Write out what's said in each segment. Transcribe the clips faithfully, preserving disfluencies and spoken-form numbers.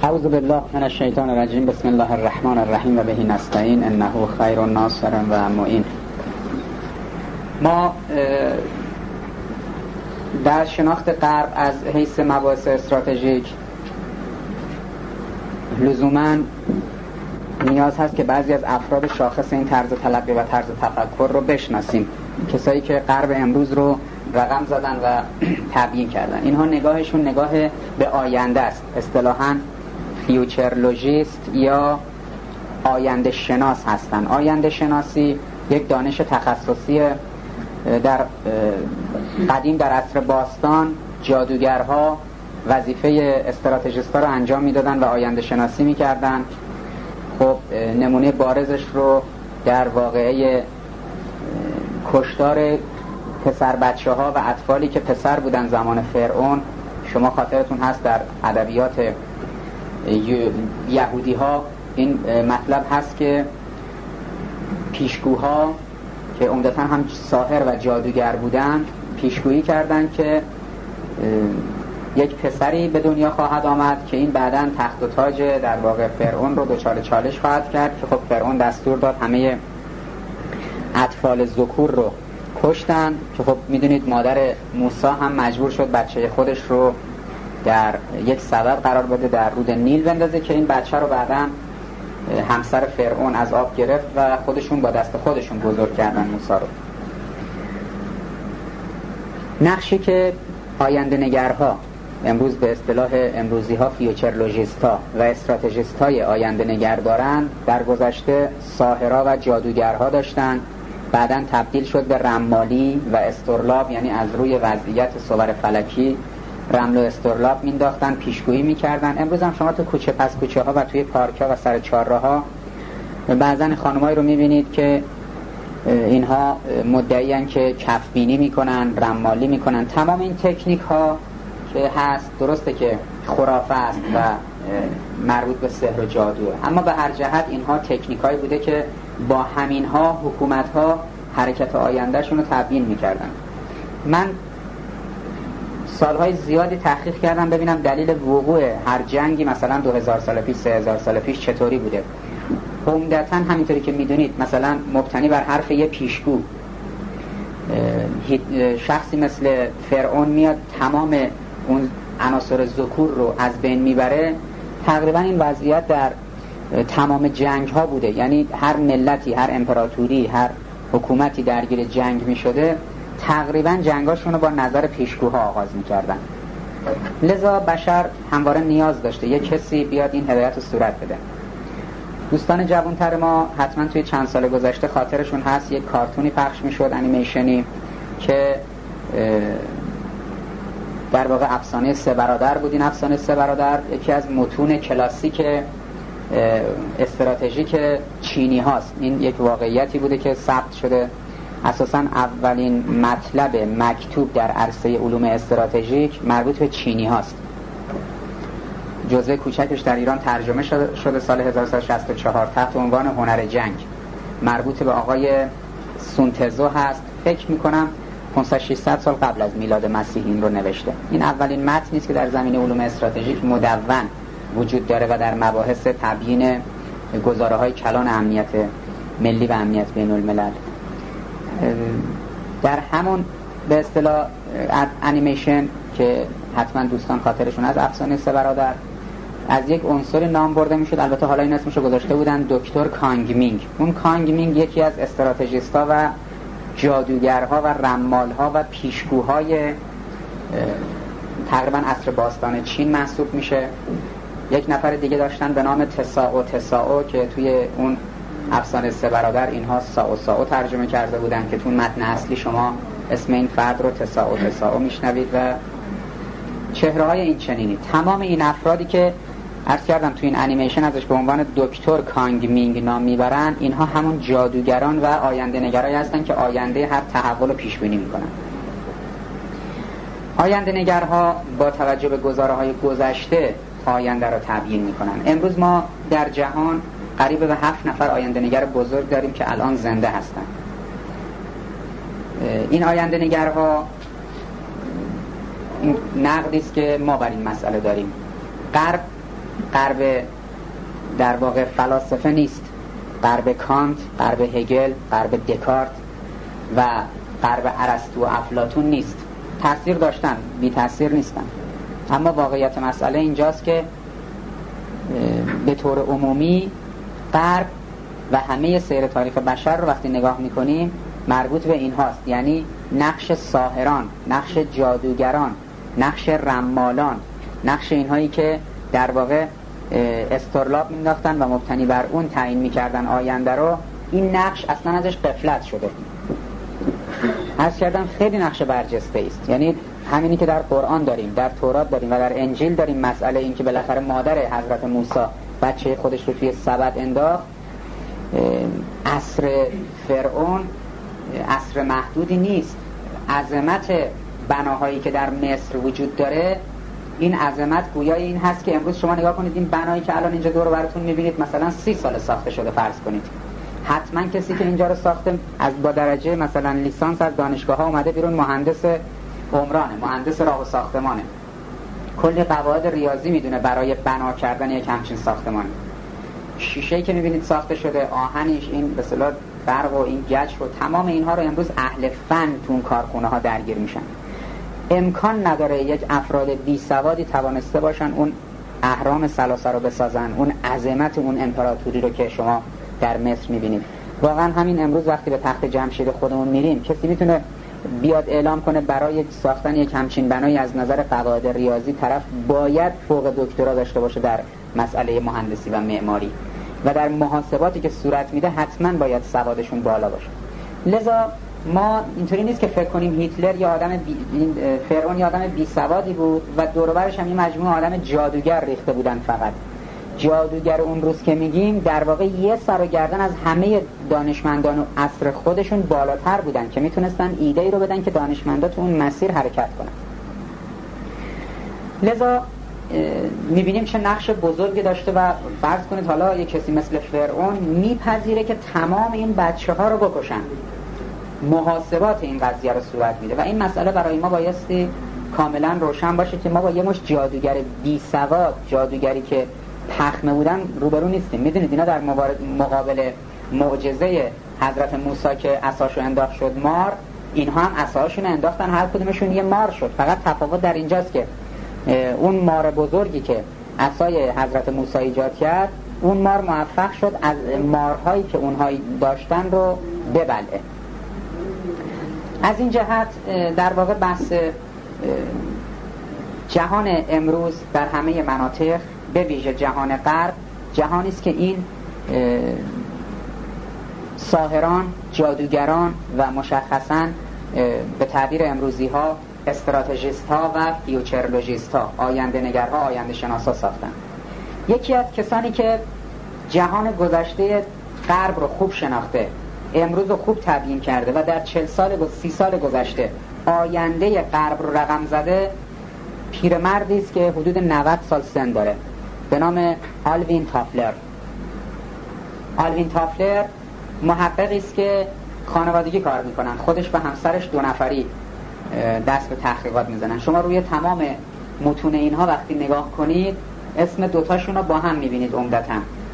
اعوذ بالله من الشیطان الرجیم. بسم الله الرحمن الرحیم و به نستعین انه خیر ناصر و معین. ما در شناخت غرب از حیث مباحث استراتژیک لزوماً نیاز هست که بعضی از افراد شاخص این طرز تلقی و طرز تفکر رو بشناسیم، کسایی که غرب امروز رو رقم زدن و تبیین کردن. اینها نگاهشون نگاه به آینده است، اصطلاحاً فیوچرولوژیست یا آینده شناس هستن. آینده شناسی یک دانش تخصصی در قدیم در عصر باستان جادوگرها وظیفه استراتژیست‌ها رو انجام میدادن و آینده شناسی میکردن. خب نمونه بارزش رو در واقعه کشتار پسر بچه ها و اطفالی که پسر بودن زمان فرعون، شما خاطرتون هست در ادبیات یهودی ها این مطلب هست که پیشگوها که عمدتاً هم ساحر و جادوگر بودن پیشگویی کردن که یک پسری به دنیا خواهد آمد که این بعداً تخت و تاج در واقع فرعون رو دچار چالش خواهد کرد، که خب فرعون دستور داد همه اطفال ذکور رو کشتن، که خب میدونید مادر موسی هم مجبور شد بچه خودش رو در یک سبب قرار بده در رود نیل بندازه که این بچه رو بعداً همسر فرعون از آب گرفت و خودشون با دست خودشون بزرگ کردن موسی رو. نقشی که آینده نگرها، امروز به اصطلاح امروزی ها فیوچرولوژیست ها و استراتژیست های آینده نگر دارن، در گذشته ساحرها و جادوگرها داشتن، بعداً تبدیل شد به رمالی و استرلاب، یعنی از روی وضعیت صور فلکی رمل و استرلاب مینداختن، پیشگویی میکردن. امروز هم شما تو کوچه پس کوچه ها و توی پارک ها و سر چهارراه ها بعضن خانمایی رو میبینید که اینها مدعیان که کفبینی میکنن، رمالی میکنن. تمام این تکنیک ها که هست درسته که خرافه است و مربوط به سحر و جادوه، اما به هر جهت اینها تکنیک هایی بوده که با همین ها حکومت ها حرکت آینده شون رو تبیین میکردن. من سالهای زیادی تحقیق کردم ببینم دلیل وقوع هر جنگی مثلا دو هزار سال پیش، سه هزار سال پیش چطوری بوده. عمدتاً همینطوری که میدونید مثلا مبتنی بر حرف یه پیشگو، شخصی مثل فرعون میاد تمام اون عناصر ذکور رو از بین میبره. تقریبا این وضعیت در تمام جنگ ها بوده، یعنی هر ملتی، هر امپراتوری، هر حکومتی درگیر جنگ میشده تقریبا جنگاشون رو با نظر پیشگوها آغاز میکردن. لذا بشر همواره نیاز داشته یک کسی بیاد این هدایت رو صورت بده. دوستان جوانتر ما حتما توی چند سال گذشته خاطرشون هست یک کارتونی پخش میشد، انیمیشنی، که در واقع افسانه سه برادر بود. این افسانه سه برادر یکی از متون کلاسیک استراتژیک چینی هاست. این یک واقعیتی بوده که ثبت شده. اساساً اولین مطلب مکتوب در عرصه علوم استراتژیک مربوط به چینی هاست. جزء کوچکش در ایران ترجمه شده, شده سال هزار و سیصد و شصت و چهار تحت عنوان هنر جنگ. مربوط به آقای سونتزو هست. فکر میکنم پانصد ششصد سال قبل از میلاد مسیح این رو نوشته. این اولین متنی است که در زمینه علوم استراتژیک مدون وجود داره و در مباحث تبیین گزاره‌های کلان امنیت ملی و امنیت بین الملل در همون به اصطلاح انیمیشن که حتما دوستان خاطرشون از افسانه سه برادر از یک عنصر نام برده میشد. البته حالا این اسمشو گذاشته بودن دکتر کانگ مینگ. اون کانگ مینگ یکی از استراتژیست‌ها و جادوگرها و رمالها و پیشگوهای تقریبا عصر باستان چین محسوب میشه. یک نفر دیگه داشتن به نام تساؤ تساؤ که توی اون افسانه سه برادر اینها ساو ساو ترجمه کرده بودن، که تو متن اصلی شما اسم این فرد رو تساؤ تساؤ میشنوید و چهره های این چنینی. تمام این افرادی که عرض کردم تو این انیمیشن ازش به عنوان دکتر کانگ مینگ نام میبرن، اینها همون جادوگران و آینده نگرایی هستن که آینده هر تحول رو پیش بینی میکنن. آینده نگرها با توجه به گزاره‌های گذشته آینده رو تبیین میکنن. امروز ما در جهان قریب به هفت نفر آینده نگر بزرگ داریم که الان زنده هستن. این آینده نگرها این نقدی است که ما بر این مسئله داریم. غرب غرب در واقع فلاسفه نیست، غرب کانت، غرب هگل، غرب دکارت و غرب ارسطو و افلاطون نیست. تأثیر داشتن، بی تأثیر نیستن، اما واقعیت مسئله اینجاست که به طور عمومی غرب و همه سیر تاریخ بشر رو وقتی نگاه میکنیم مربوط به این هاست، یعنی نقش ساحران، نقش جادوگران، نقش رمالان، نقش اینهایی که در واقع استرلاب مینداختن و مبتنی بر اون تعیین میکردن آینده رو. این نقش اصلا ازش غفلت شده. عرض کردم خیلی نقش برجسته است، یعنی همینی که در قرآن داریم، در تورات داریم و در انجیل داریم، مسئله این که بالاخره مادر حضرت موسی بچه خودش رو توی سبد انداخت. عصر فرعون عصر محدودی نیست. عظمت بناهایی که در مصر وجود داره، این عظمت گویای این هست که امروز شما نگاه کنید این بنایی که الان اینجا دور براتون میبینید مثلا سی سال ساخته شده فرض کنید، حتما کسی که اینجا رو ساخته از با درجه مثلا لیسانس از دانشگاه ها اومده بیرون، مهندس عمرانه، مهندس راه و ساختمانه، کلی قواعد ریاضی میدونه برای بنا کردن یک همچین ساختمانی. شیشه‌ای که میبینید ساخته شده، آهنش، این به اصطلاح برق و این گچ رو، تمام اینها رو امروز اهل فن تو اون کارخونه ها درگیر میشن. امکان نداره یک افراد بی سوادی توانسته باشن اون اهرام ثلاثه رو بسازن، اون عظمت اون امپراتوری رو که شما در مصر میبینید. واقعا همین امروز وقتی به تخت جمشید خودمون میریم، کسی میتونه بیاد اعلام کنه برای ساختن یک همچین بنایی از نظر قواعد ریاضی طرف باید فوق دکترا داشته باشه در مسئله مهندسی و معماری و در محاسباتی که صورت میده حتما باید سوادشون بالا باشه. لذا ما اینطوری نیست که فکر کنیم هیتلر یا آدم بی... فرعون یا آدم بی سوادی بود و دور و برش هم یه مجموعه آدم جادوگر ریخته بودن. فقط جادوگر اون روز که میگیم در واقع یه سر و گردن از همه دانشمندان و عصر خودشون بالاتر بودن که میتونستن ایده‌ای رو بدن که دانشمندا تو اون مسیر حرکت کنن. لذا میبینیم چه نقش بزرگی داشته و فرض کنید حالا یه کسی مثل فرعون میپذیره که تمام این بچه ها رو بکشن، محاسبات این قضیه رو صورت میده و این مسئله برای ما بایستی کاملا روشن باشه که ما با یه مش جادوگر بی سواد، جادوگری که پخمه بودن روبرو نیستیم. میدونید اینا در مقابل معجزه حضرت موسی که عصاشو انداخت شد مار، اینها هم عصاشون انداختن، هر کدومشون یه مار شد. فقط تفاوت در اینجاست که اون مار بزرگی که عصای حضرت موسی ایجاد کرد، اون مار موفق شد از مارهایی که اونها داشتن رو ببلعه. از این جهت در واقع بحث جهان امروز در همه مناطق، به ویژه جهان غرب، جهانی است که این ساحران، جادوگران و مشخصاً به تعبیر امروزی ها استراتژیست ها و فیوچرولوژیست ها، آینده نگرها، آینده شناسا ساختن. یکی از کسانی که جهان گذشته غرب رو خوب شناخته، امروز رو خوب تبیین کرده و در چهل سال و سی سال گذشته آینده غرب رو رقم زده، پیرمردی است که حدود نود سال سن داره، به نام آلوین تافلر. آلوین تافلر محققی است که خانوادگی کار میکنن، خودش و همسرش دو نفری دست به تحقیقات میزنن. شما روی تمام متون اینها وقتی نگاه کنید اسم دوتاشون رو با هم میبینید عمدتاً،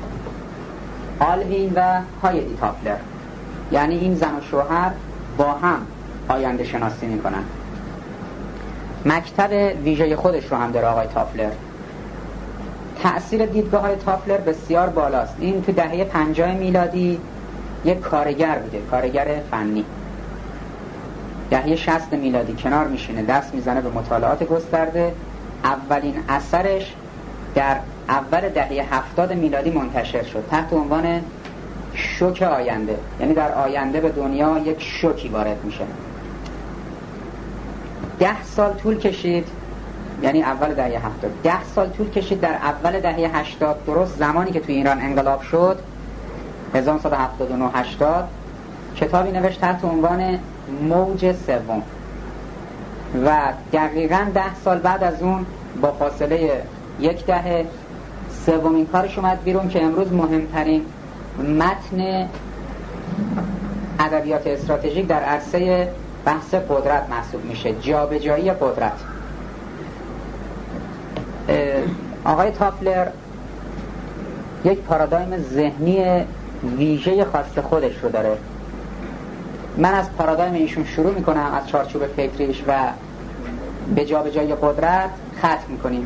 آلوین و هایدی تافلر، یعنی این زن و شوهر با هم آینده شناسی میکنن. مکتب ویژه خودش رو هم داره آقای تافلر. تأثیر دیدگاه های تافلر بسیار بالاست. این تو دهه پنجاه میلادی یک کارگر بوده، کارگر فنی. دهه شصت میلادی کنار میشینه، دست میزنه به مطالعات گسترده. اولین اثرش در اول دهه هفتاد میلادی منتشر شد تحت عنوان شوک آینده، یعنی در آینده به دنیا یک شوکی وارد میشه. ده سال طول کشید، یعنی اول دهه هفتاد، ده سال طول کشید در اول دهه هشتاد، درست زمانی که توی ایران انقلاب شد، هزار و نهصد و هفتاد و نه هشتاد، کتابی نوشت تحت عنوان موج سوم و دقیقاً ده سال بعد از اون با فاصله یک دهه سومین کارش اومد بیرون که امروز مهمترین متن ادبیات استراتژیک در عرصه بحث قدرت محسوب میشه، جابجایی قدرت. آقای تافلر یک پارادایم ذهنی ویژه خاص خودش رو داره. من از پارادایم ایشون شروع میکنم، از چارچوب فکریش، و به جا به جای قدرت ختم میکنیم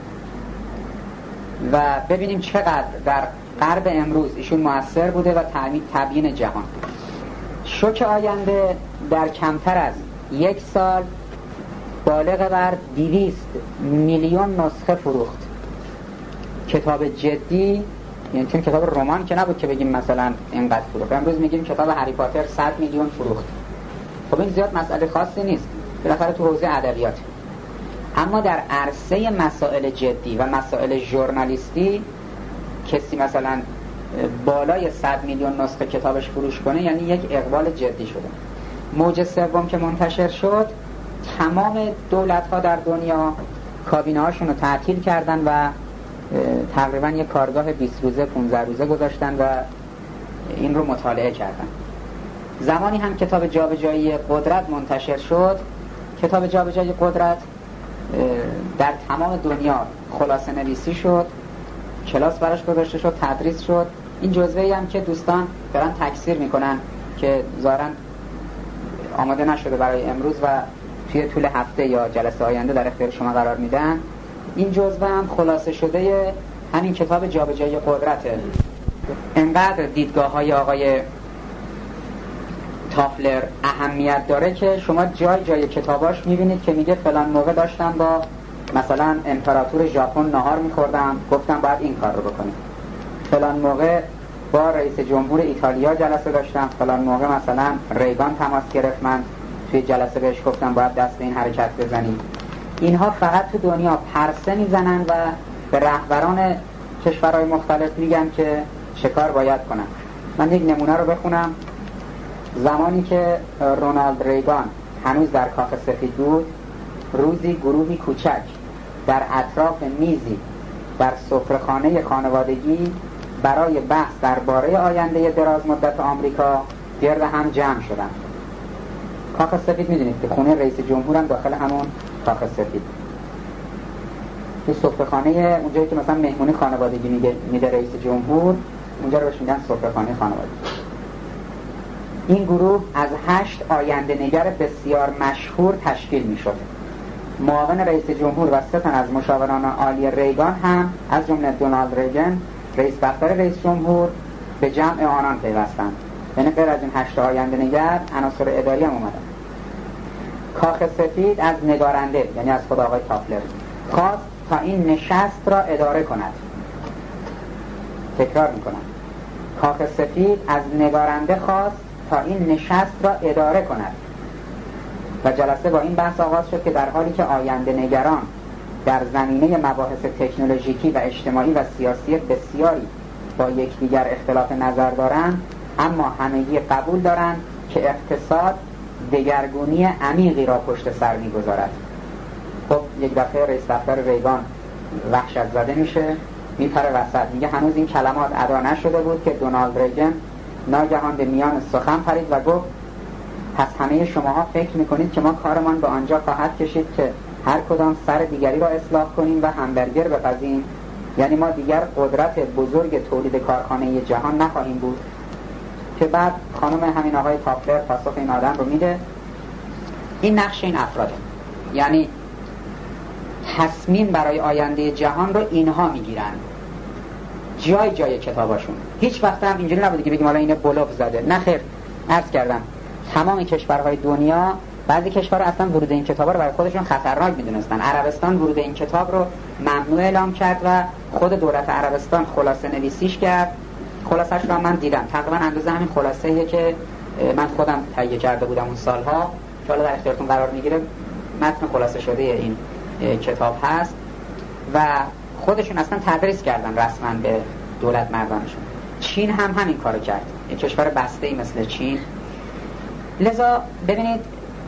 و ببینیم چقدر در غرب امروز ایشون مؤثر بوده و تبیین جهان. شوک آینده در کمتر از یک سال بالغ بر دویست میلیون نسخه فروخت. کتاب جدی، یعنی چون کتاب رمان که نبود که بگیم مثلا اینقدر فروخت. امروز میگیم کتاب هری پاتر صد میلیون فروخت. خب این زیاد مسئله خاصی نیست، بالاخره تو حوزه ادبیات. اما در عرصه مسائل جدی و مسائل ژورنالیستی کسی مثلا بالای صد میلیون نسخه کتابش فروش کنه یعنی یک اقبال جدی شده. موج سوم که منتشر شد، تمام دولت‌ها در دنیا کابینه‌هاشون رو تعطیل کردن و تقریبا یک کارگاه بیست روزه پانزده روزه گذاشتن و این رو مطالعه کردن. زمانی هم کتاب جابجایی قدرت منتشر شد. کتاب جابجایی قدرت در تمام دنیا خلاصه نویسی شد، کلاس براش گذاشته شد، تدریس شد. این جزوه‌ای هم که دوستان دارن تکثیر میکنن که ظاهراً آماده نشده برای امروز و توی طول هفته یا جلسه آینده در اختیار شما قرار میدن. این جزوه هم خلاصه شده همین کتاب جابجایی قدرته. انقدر دیدگاه‌های آقای تافلر اهمیت داره که شما جای جای کتاباش میبینید که میگه فلان موقع داشتم با مثلا امپراتور ژاپن نهار میخوردم، گفتم باید این کار رو بکنیم. فلان موقع با رئیس جمهور ایتالیا جلسه داشتم، فلان موقع مثلا ریگان تماس گرفت، من توی جلسه بهش گفتم باید دست به این حرکت بزنید. اینها فقط تو دنیا پرسه میزنن و به رهبران کشورهای مختلف میگن که چه کار باید کنن. من یک نمونه رو بخونم. زمانی که رونالد ریگان هنوز در کاخ سفید بود، روزی گروهی کوچک در اطراف میزی در سفره‌خانه خانوادگی برای بحث درباره آینده دراز مدت آمریکا گرد هم جمع شدند. کاخ سفید میدونید که خونه رئیس جمهور هم داخل همون کاخ سفید. تو سفره‌خانه اونجایی که مثلا مهمونی خانوادگی میده میده رئیس جمهور، اونجا رو بهش میگن سفره‌خانه خانوادگی. این گروه از هشت آینده نگر بسیار مشهور تشکیل میشد. معاون رئیس جمهور و سه تن از مشاوران عالی ریگان هم از جمله دونالد ریگن رئیس دفتر رئیس جمهور به جمع آنان پیوستند. یعنی غیر از این هشت آینده نگر عناصر اداری هم اومدن. کاخ سفید از نگارنده، یعنی از خود آقای تافلر، خواست تا این نشست را اداره کند. تکرار میکنم، کاخ سفید از نگارنده خواست تا این نشست را اداره کند و جلسه با این بحث آغاز شد که در حالی که آینده نگران در زمینه مباحث تکنولوژیکی و اجتماعی و سیاسی بسیاری با یکدیگر اختلاف نظر دارند، اما همگی قبول دارند که اقتصاد دگرگونی عمیقی را پشت سر می‌گذارد. خب یک دفعه رئیس دفتر ریگان وحشت زده میشه، میپره وسط، میگه هنوز این کلمات ادا نشده بود که دونالد ریگن ناگهان به میان سخن پرید و گفت پس همه شماها فکر میکنید که ما کارمان به آنجا خواهد کشید که هر کدام سر دیگری را اصلاح کنیم و همبرگر بپزیم؟ یعنی ما دیگر قدرت بزرگ تولید کارخانه جهان نخواهیم بود؟ که بعد خانم همین آقای تافلر پاسخ این آدم رو میده. این نقش این افراده، یعنی تصمیم برای آینده جهان رو اینها میگیرن جای جای کتاباشون. هیچ وقت هم اینجوری نبوده که بگیم حالا اینه بلوف زده، نه خیر. عرض کردم تمام کشورهای دنیا، بعضی کشورها اصلا ورود این کتابا رو برای خودشون خطرناک میدونستن. عربستان ورود این کتاب رو ممنوع اعلام کرد و خود دولت عربستان خلاصه نویسیش کرد. خلاصش رو من دیدم، تقریبا اندازه همین خلاصه‌ایه که من خودم تهیه کرده بودم اون سالها، که حالا در اختیارتون قرار میگیره. متن خلاصه شده این کتاب هست و خودشون اصلا تدریس کردن رسما به دولت مردانشون. چین هم همین کارو کرد، یک کشور بسته‌ای مثل چین. لذا ببینید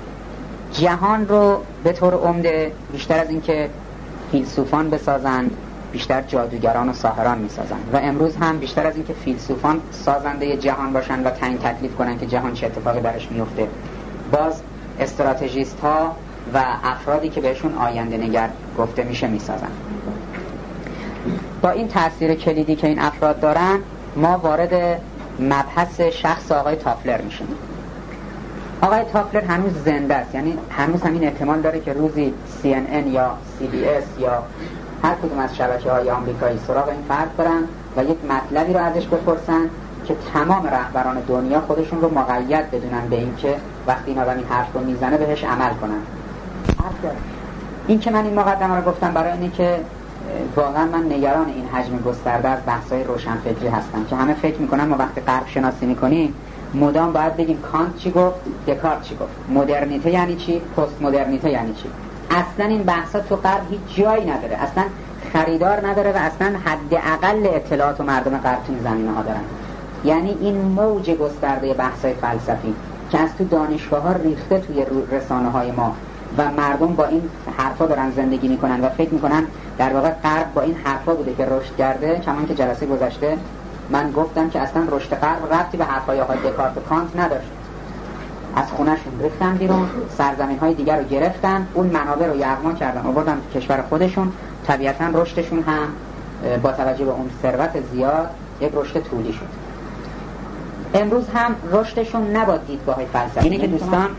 جهان رو به طور عمده بیشتر از این که فیلسوفان بسازند، بیشتر جادوگران و ساحران میسازن و امروز هم بیشتر از این که فیلسوفان سازنده جهان باشن و تعیین تکلیف کنن که جهان چه اتفاقی درش میفته، باز استراتژیست ها و افرادی که بهشون آینده نگر گفته میشه میسازن. با این تاثیر کلیدی که این افراد دارن ما وارد مبحث شخص آقای تافلر میشیم. آقای تافلر هنوز زنده است، یعنی هنوز همین احتمال داره که روزی سی ان ان یا سی بی اس یا هر کدوم از شبکه‌های آمریکایی سراغ این فرد برن و یک مطلبی رو ازش بپرسن که تمام رهبران دنیا خودشون رو مقید بدونن به این که وقتی این آدم این حرف رو میزنه بهش عمل کنن. این که من این مقدمه رو گفتم برای اینه که واقعا من نگران این حجم گسترده از بحث‌های روشنفکری هستم که همه فکر میکنن ما وقتی غرب شناسی میکنیم مدام باید بگیم کانت چی گفت، دکارت چی گفت، مدرنیته یعنی چی، پست مدرنیته یعنی چی. اصلا این بحثا تو غرب هیچ جایی نداره، اصلا خریدار نداره و اصلا حداقل اطلاعات و مردم غرب تو این زمینه‌ها دارن. یعنی این موج گسترده بحث‌های فلسفی که از تو دانشگاه‌ها ریخته توی رسانه‌های ما و مردم با این حرفا دارن زندگی میکنن و فکر میکنن در واقع غرب با این حرفا بوده که رشد کرده. چون که جلسه گذشته من گفتم که اصلا رشد غرب ربطی به حرفای آقای دکارت و کانت نداشت. از خونه‌شون ریختن بیرون، سرزمین‌های دیگر رو گرفتن، اون منابع رو یغما کردن آوردن تو کشور خودشون. طبیعتاً رشدشون هم با توجه به اون ثروت زیاد یک رشد طولی شد. امروز هم رشدشون نبا دیدگاه‌های فلسفی. اینه که دوستان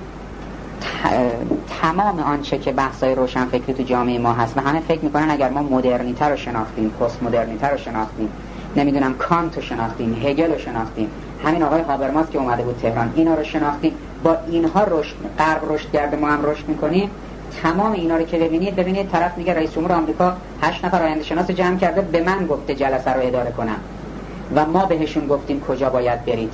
تمام آنچه که بحث‌های روشنفکری تو جامعه ما هست و همه فکر میکنن اگر ما مدرنیته رو شناختیم، پست مدرنیته رو شناختیم، نمیدونم کانت رو شناختیم، هگل رو شناختیم، همین آقای هابرماس که اومده بود تهران اینا رو شناختیم، با اینها رشد غرب رشد کرده ما هم رشد میکنیم. تمام اینا رو که ببینید ببینید طرف میگه رئیس جمهور آمریکا هشت نفر آینده شناس جمع کرده به من گفته جلسه رو اداره کنم و ما بهشون گفتیم کجا باید برید.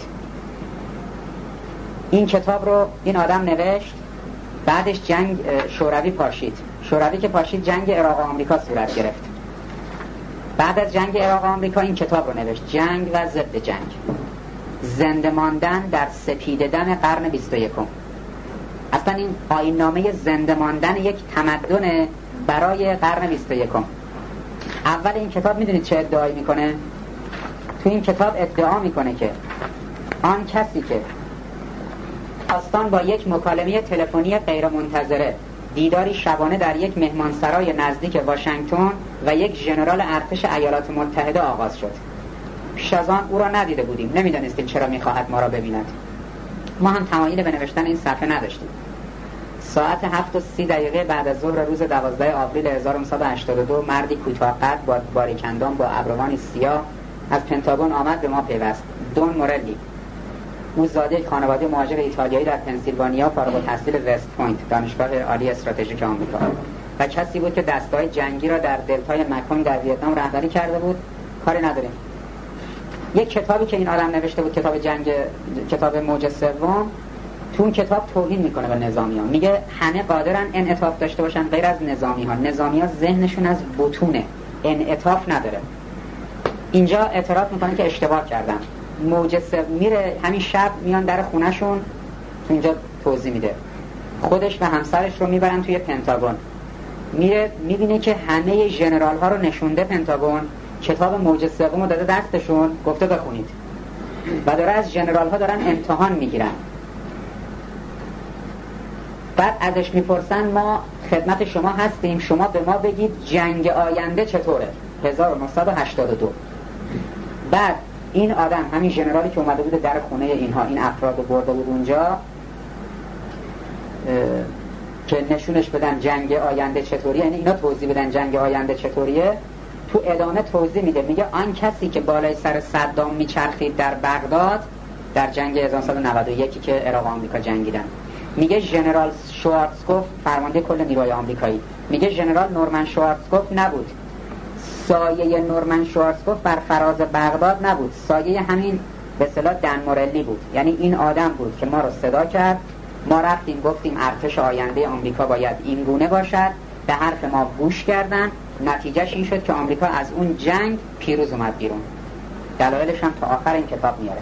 این کتاب رو این آدم نوشت، بعدش جنگ شوروی پاشید. شوروی که پاشید جنگ عراق و آمریکا صورت گرفت. بعد از جنگ عراق و آمریکا این کتاب رو نوشت، جنگ و ضد جنگ، زنده ماندن در سپیده‌دم قرن بیست و یکم. اصلا این آیین نامه زنده ماندن یک تمدن برای قرن بیست و یکم. اول این کتاب میدونید چه ادعایی میکنه؟ تو این کتاب ادعا میکنه که آن کسی که خواستان با یک مکالمه تلفنی غیرمنتظره دیداری شبانه در یک مهمانسرای نزدیک واشنگتن و یک ژنرال ارتش ایالات متحده آغاز شد. پیش از آن او را ندیده بودیم، نمیدانستیم چرا میخواهد ما را ببیند. ما هم تمایل به نوشتن این صفحه نداشتیم. ساعت هفت و سی دقیقه بعد از ظهر روز دوازده آوریل هزار و نهصد و هشتاد و دو مردی کوتاه قد با باریکندان با ابروانی سیاه از پنتاگون آمد به ما پیوست. دون مورلی. او زاده خانواده مهاجر ایتالیایی در پنسیلوانیا، فارغ التحصیل وست پوینت دانشگاه عالی استراتژیک آمریکا، و کسی بود که دسته‌های جنگی را در دلتای مکونگ در ویتنام رهبری کرده بود. کاری نداریم. یک کتابی که این آدم نوشته بود، کتاب جنگ، کتاب موج سوم، تو اون کتاب توهین میکنه به نظامیان. میگه همه قادرن انعطاف داشته باشن غیر از نظامی‌ها. نظامی‌ها ذهنشون از بطونه، انعطاف نداره. اینجا اعتراف میکنه که اشتباه کردن. موج سوم میره همین شب میان در خونهشون، تو اینجا توضیح میده، خودش و همسرش رو میبرن توی پنتاگون. میره میبینه که همه ژنرال ها رو نشونده پنتاگون، کتاب موج سوم رو داده دستشون، گفته بخونید و داره از ژنرال ها دارن امتحان میگیرن. بعد ازش میپرسن ما خدمت شما هستیم، شما به ما بگید جنگ آینده چطوره. هزار و نهصد و هشتاد و دو. بعد این آدم، همین ژنرالی که اومده بود در خونه اینها، این افراد رو برده بود اونجا که نشونش بدن جنگ آینده چطوریه، یعنی اینا توضیح بدن جنگ آینده چطوریه. تو ادامه توضیح میده، میگه آن کسی که بالای سر صدام میچرخید در بغداد در جنگ هزار و نهصد و نود و یک که عراق و آمریکا جنگیدن، میگه ژنرال شوارتزکوف فرمانده کل نیروهای آمریکایی، میگه ژنرال نورمن شوارتزکوف نبود، سایه نورمن شوارتزکوف بر فراز بغداد نبود، سایه همین به اصطلاح دن مورلی بود. یعنی این آدم بود که ما رو صدا کرد، ما رفتیم گفتیم ارتش آینده آمریکا باید این گونه باشد، به حرف ما گوش کردن، نتیجهش این شد که آمریکا از اون جنگ پیروز اومد بیرون. دلایلش هم تا آخر این کتاب میاره.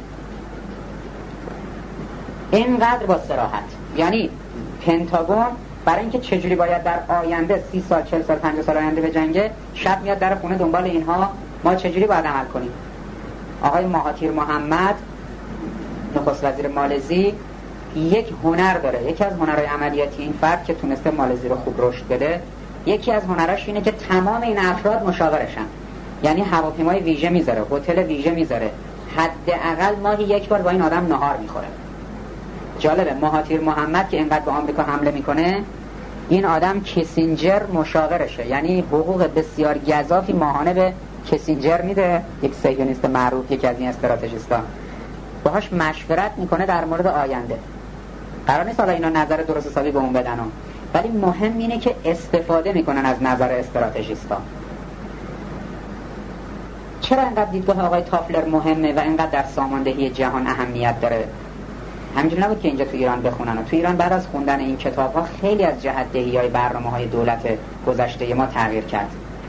اینقدر با صراحت، یعنی پنتاگون برای اینکه چجوری باید در آینده سی سال، چهل سال، پنجاه سال آینده به جنگه، شب میاد در خونه دنبال اینها ما چجوری باید عمل کنیم. آقای مهاتیر محمد نخست وزیر مالزی یک هنر داره، یکی از هنرهای عملیاتی این فرد که تونسته مالزی رو خوب رشد بده، یکی از هنراش اینه که تمام این افراد مشاورشن. یعنی هواپیمای ویژه میذاره، هتل ویژه میذاره، حداقل ماهی یک بار با این آدم نهار میخوره. جالبه مهاتیر محمد که اینقدر به آمریکا حمله میکنه، این آدم کیسینجر مشاورشه، یعنی حقوق بسیار گزافی ماهانه به کیسینجر میده، یک صهیونیست معروف، یک از این استراتژیستا، باهاش مشورت میکنه در مورد آینده. قرار نیست حالا اینا نظر درست حسابی به اون بدن، ولی مهم اینه که استفاده میکنن از نظر استراتژیستا. چرا اینقدر دیدگاه آقای تافلر مهمه و اینقدر در ساماندهی جهان اهمیت داره؟ همینجوری نبود که اینجا تو ایران بخونن. و تو ایران بعد از خوندن این کتاب‌ها خیلی از جهت‌دهی‌های برنامه‌های دولت گذشته ما تغییر کرد.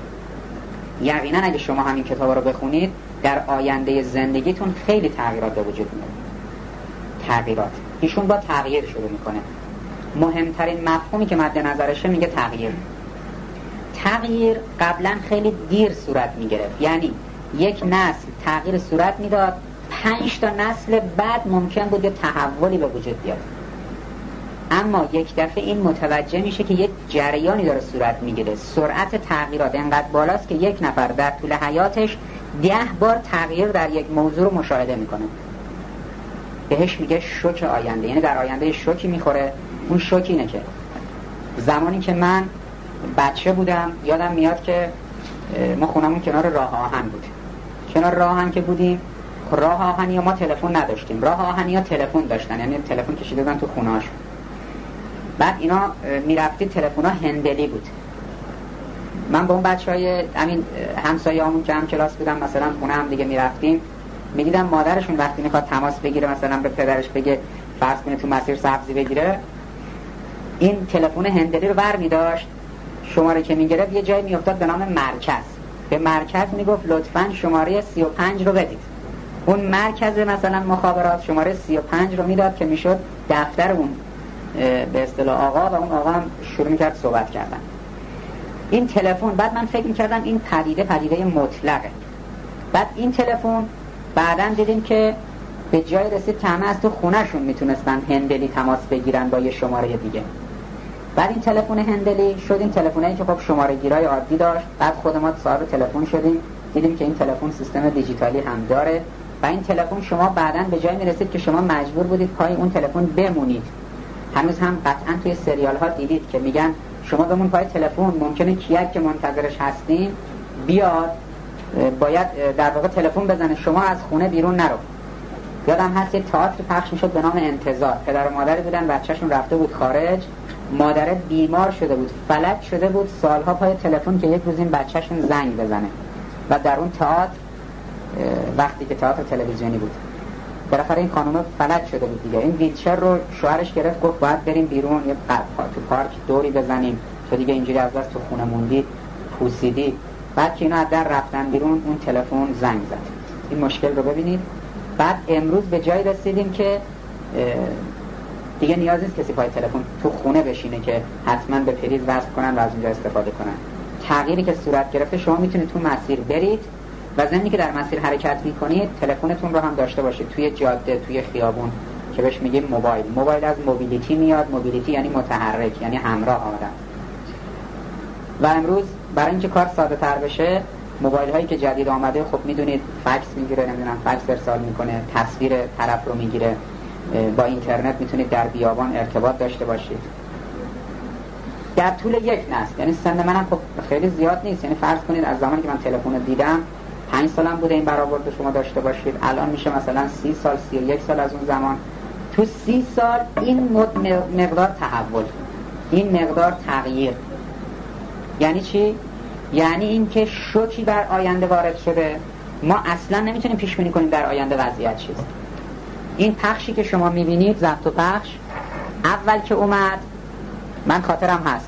یقینا اگه شما همین کتابا رو بخونید، در آینده زندگیتون خیلی تغییرات به وجود میاد. تغییرات. ایشون با تغییر شروع میکنه. مهمترین مفهومی که مد نظرشه میگه تغییر. تغییر قبلا خیلی دیر صورت میگرفت. یعنی یک نسل تغییر صورت میداد، پنج تا نسل بعد ممکن بود یه تحولی به وجود بیاد. اما یک دفعه این متوجه میشه که یک جریانی داره صورت میگیره. سرعت تغییرات انقدر بالاست که یک نفر در طول حیاتش ده بار تغییر در یک موضوع رو مشاهده میکنه. بهش میگه شوک آینده. یعنی در آینده شوکی میخوره. اون شوک اینه که زمانی که من بچه بودم، یادم میاد که ما خونمون کنار راه آهن بود. کنار راه آهن که بودیم، راه آهنی ها ما تلفن نداشتیم، راه آهنی ها تلفن داشتن، یعنی تلفن کشیده بودن تو خونه هاشون. بعد اینا میرفتید تلفن ها هندلی بود. من با اون بچه های همین همسایه همون که هم کلاس بودم مثلا خونه هم دیگه میرفتیم، میدیدم مادرشون وقتی میخواد تماس بگیره، مثلا به پدرش بگه فرض کنه تو مسیر سبزی بگیره، این تلفن هندلی رو ور میداشت، شماره که میگرفت یه جایی میافتاد به نام مرکز. به مرکز میگفت لطفاً شماره سی و پنج رو بدید. اون مرکز مثلا مخابرات شماره سی و پنج رو میداد که میشد دفتر اون به اصطلاح آقا، و اون آقا هم شروع میکرد صحبت کردن. این تلفن، بعد من فکر میکردم این پدیده پدیده مطلقه. بعد این تلفن بعداً دیدیم که به جای رسید که همه از تو خونهشون میتونستن هندلی تماس بگیرن با یه شماره دیگه. بعد این تلفن هندلی شد این تلفنایی که خب شماره گیرای عادی داشت. بعد خود ما صاحب تلفن شدیم، دیدیم که این تلفن سیستم دیجیتالی هم داره و این تلفن شما بعداً به جای میرسید که شما مجبور بودید پای اون تلفن بمونید. هنوز هم قطعاً توی سریال ها دیدید که میگن شما بمون پای تلفن، ممکنه کیک که منتظرش هستین بیاد، باید در واقع تلفن بزنه، شما از خونه بیرون نرو. یادم هست یه تئاتر پخش میشد به نام انتظار. پدر و مادری بودن، بچه‌شون رفته بود خارج، مادر بیمار شده بود، فلج شده بود، سالها پای تلفن که یک روز این بچه‌شون زنگ بزنه. و در اون تئاتر، وقتی که تئاتر تلویزیونی بود، بالاخره این خانم فلج شده بود دیگه. این ویلچر رو شوهرش گرفت، گفت باید بریم بیرون یه تو پارک دوری بزنیم، تو دیگه اینجوری از دست تو خونه موندی، پوسیدی. بعد که اینا از در رفتن بیرون، اون تلفن زنگ زد. این مشکل رو ببینید. بعد امروز به جای رسیدیم که دیگه نیاز نیست کسی پای تلفن تو خونه بشینه که حتما به پریز وصل کنن و از اونجا استفاده کنن. تغییری که صورت گرفته، شما میتونید تو مسیر برید و زمانی که در مسیر حرکت میکنید تلفنتون رو هم داشته باشید توی جاده، توی خیابون، که بهش میگیم موبایل. موبایل از موبیلیتی میاد. موبیلیتی یعنی متحرک، یعنی همراه آدم. و امروز برای اینکه کار ساده تر بشه، موبایل هایی که جدید آمده، خب میدونید فکس میگیره، نمیدونم فکس ارسال میکنه، تصویر طرف رو میگیره، با اینترنت میتونید در بیابان ارتباط داشته باشید. در طول یک نسل، یعنی سن منم خب خیلی زیاد نیست، یعنی فرض کنید از زمانی که من تلفن رو دیدم پنج سالم بوده، این برآورد شما داشته باشید، الان میشه مثلا سی سال، سی و یک سال از اون زمان. تو سی سال این مقدار تحول، این مقدار تغییر. یعنی چی؟ یعنی این که شوکی بر آینده وارد شده. ما اصلا نمیتونیم پیش بینی کنیم در آینده وضعیت چیست. این پخشی که شما میبینید، ضبط و پخش، اول که اومد من خاطرم هست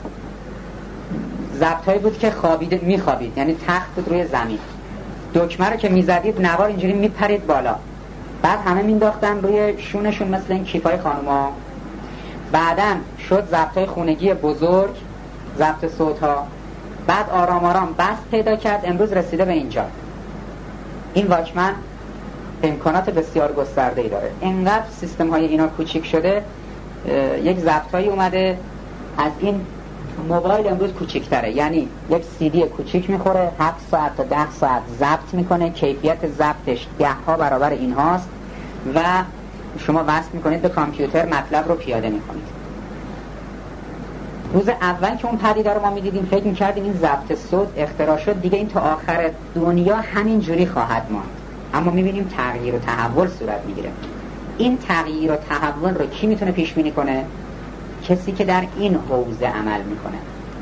ضبطایی بود که خوابید، میخوابید، یعنی تخت بود روی زمین، دکمه رو که میزدید نوار اینجوری میپرید بالا، بعد همه مینداختن روی شونشون مثل این کیفای خانوما. بعدن شد ضبطای خونگی بزرگ، ضبط صوت‌ها. بعد آرام آرام بست پیدا کرد، امروز رسیده به اینجا. این واکمن امکانات بسیار گسترده‌ای داره. اینقدر سیستم های اینا کوچیک شده، یک ضبطایی اومده از این موبایل امروز کوچیک‌تره، یعنی یک سی دی کوچیک میخوره، هفت ساعت تا ده ساعت ضبط میکنه، کیفیت ضبطش ده ها برابر این هاست و شما وصل میکنید به کامپیوتر، مطلب رو پیاده میکنید. روز اول که اون پدیده رو ما میدیدیم فکر میکردیم این ضبط صوت اختراع شد دیگه این تا آخر دنیا همین جوری خواهد ماند، اما میبینیم تغییر و تحول صورت میگیره. این تغییر و تحول رو کی میتونه پیش بینی کنه؟ کسی که در این حوزه عمل میکنه.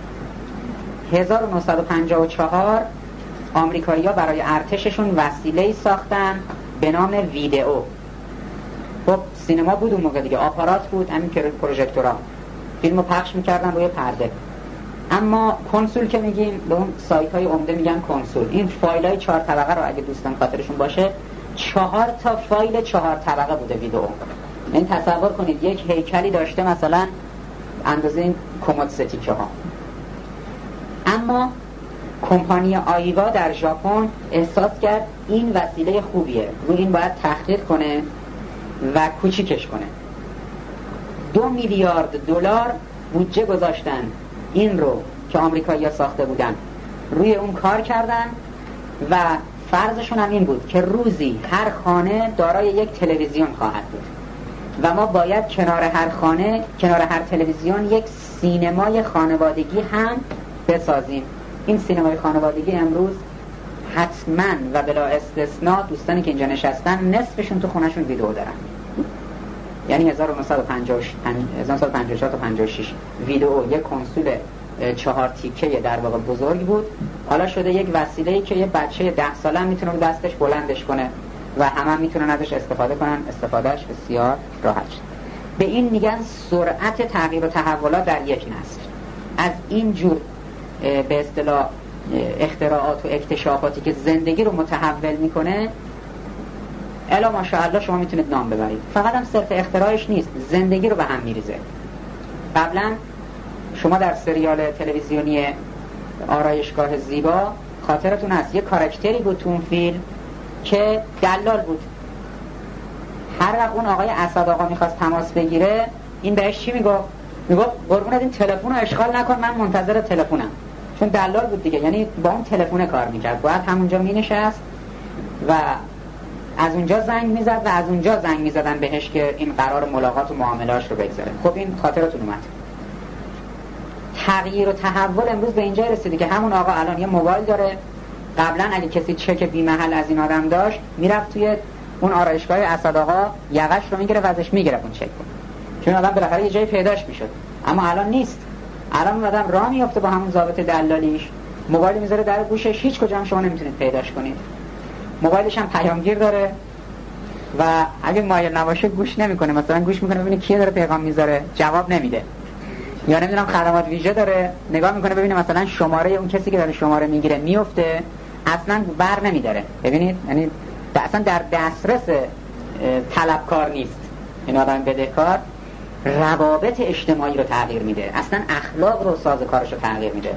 هزار و نهصد و پنجاه و چهار آمریکایی‌ها برای ارتششون وسیله‌ای ساختن به نام ویدئو. خب سینما بود اون موقع دیگه، آپارات بود، همین که پروژکتورها فیلمو پخش میکردن روی پرده. اما کنسول که میگیم، به اون سایت های عمده میگن کنسول. این فایل های چهار طبقه رو اگه دوستان خاطرشون باشه، چهار تا فایل چهار طبقه بوده ویدئو. این تصور کنید یک هیکلی داشته مثلا اندازه این کمد ستیکه ها. اما کمپانی آیوا در ژاپن احساس کرد این وسیله خوبیه، روی این باید تحقیق کنه و کوچیکش کنه. دو میلیارد دلار بودجه گذاشتن این رو که آمریکایی‌ها ساخته بودن، روی اون کار کردن و فرضشون هم این بود که روزی هر خانه دارای یک تلویزیون خواهد بود و ما باید کنار هر خانه، کنار هر تلویزیون یک سینمای خانوادگی هم بسازیم. این سینمای خانوادگی امروز حتما و بلا استثناء دوستانی که اینجا نشستن نصفشون تو خونهشون ویدئو دارن. یعنی هزار و نهصد و پنجاه و چهار تا پنجاه و شش ویدئو یک کنسول چهار تیکه در واقع بزرگ بود، حالا شده یک وسیله‌ای که یه بچه ده ساله هم میتونه دستش بلندش کنه و همه هم میتونن ازش استفاده کنن. استفادهش بسیار راحت شد. به این میگن سرعت تغییر و تحولات در یک نسل. از این جور به اصطلاح اختراعات و اکتشافاتی که زندگی رو متحول میکنه الا ماشاءالله شما میتونید نام ببرید. فقط هم صرف اختراعش نیست، زندگی رو به هم میریزه. قبلا شما در سریال تلویزیونی آرایشگاه زیبا خاطرتون هست یه کاراکتری بود تو اون فیلم که دلال بود. هر وقت اون آقای اسد آقا میخواست تماس بگیره این بهش چی میگفت؟ میگفت قربونت این تلفن رو اشغال نکن، من منتظر تلفنم. چون دلال بود دیگه، یعنی با اون تلفن کار میکرد، باید همونجا مینشست و از اونجا زنگ میزد و از اونجا زنگ میزدن بهش که این قرار ملاقات و معاملاش رو بگذاره. خب این خاطرتون اومد. تغییر و تحول امروز به اینجا رسیده که همون آقا الان یه موبایل داره. قبلا اگه کسی چک بی محل از این آدم داشت میرفت توی اون آرایشگاه اسد آقا یقش رو میگرفت و ازش میگرفت اون چک رو، چون آدم بالاخره یه جای پیداش میشد. اما الان نیست. الان اون آدم راه میافته با همون ضابط دلالیش، موبایل میذاره در گوشش، هیچ کجا هم شما نمیتونید پیداش کنید. موبایلش هم پیامگیر داره و اگه مایل نباشه گوش نمیکنه، مثلا گوش میکنه ببینه کی داره پیغام میذاره، جواب نمیده. یا نمیدونم خدمات ویژه داره، نگاه میکنه ببینه مثلا شماره اون کسی که داره شماره میگیره میفته، اصلا بر نمیداره. ببینید یعنی اصلا در دسترس طلبکار نیست. این آدم بدهکار روابط اجتماعی رو تغییر میده، اصلا اخلاق رو سازوکارش رو تغییر میده.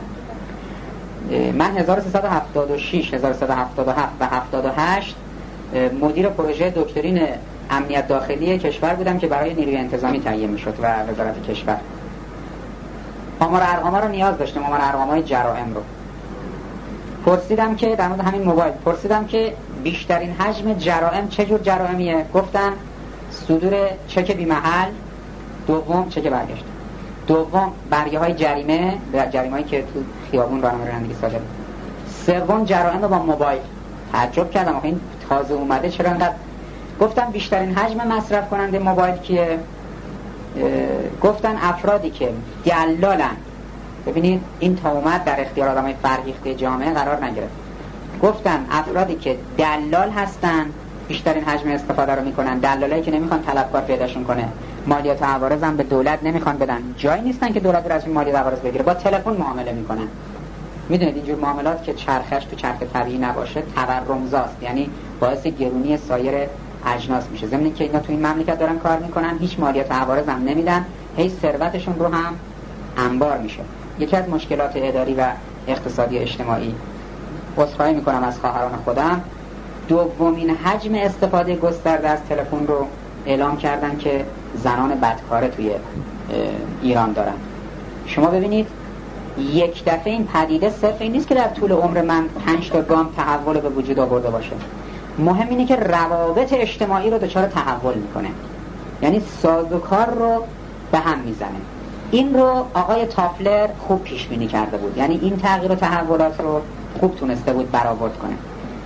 من هزار و سیصد و هفتاد و شش، هزار و سیصد و هفتاد و هفت و هفتاد و هشت مدیر پروژه دکترین امنیت داخلی کشور بودم که برای نیروی انتظامی تعیین میشد و وزارت کشور. آمار ارقام رو نیاز داشتم، آمار ارقام‌های جرائم رو. پرسیدم که در مورد همین موبایل پرسیدم که بیشترین حجم جرائم چه جور جرائمیه؟ گفتن صدور چک بی محل، دوم چک برگشت، دوم برگه‌های جریمه، جریمه‌ای که تو خیابون راهنمایی رانندگی صادر، سوم جرائم با موبایل. تعجب کردم آخه این تازه اومده چرا انقدر. گفتم بیشترین حجم مصرف کننده موبایل کیه؟ گفتن افرادی که دلالن. ببینید این تا اومد در اختیار آدمای فرهیخته جامعه قرار نگرفت. گفتن افرادی که دلال هستن بیشترین حجم استفاده رو میکنن. دلالایی که نمیخوان طلبکار پیداشون کنه، مالیات و عوارض هم به دولت نمیخوان بدن، جایی نیستن که دولت رو از این مالیات و عوارض بگیره، با تلفن معامله میکنن. میدونید اینجور معاملات که چرخش تو چرخ طبیعی نباشه تورمزاست، یعنی باعث گرونی سایر اجناس میشه. ضمن اینکه اینا تو این مملکت دارن کار میکنن، هیچ مالیات و عوارض هم نمیدن، هی ثروتشون رو هم انبار میشه. یکی از مشکلات اداری و اقتصادی اجتماعی، عذرخواهی میکنم از خواهران خودم، دومین حجم استفاده گسترده از تلفن رو اعلام کردن که زنان بدکاره توی ایران دارن. شما ببینید یک دفعه این پدیده صرف این نیست که در طول عمر من پنج تا گام تحول به وجود آورده باشه، مهم اینه که روابط اجتماعی رو دچار تحول میکنه، یعنی سازوکار رو به هم میزنه. این رو آقای تافلر خوب پیش بینی کرده بود، یعنی این تغییر و تحولات رو خوب تونسته بود برآورد کنه.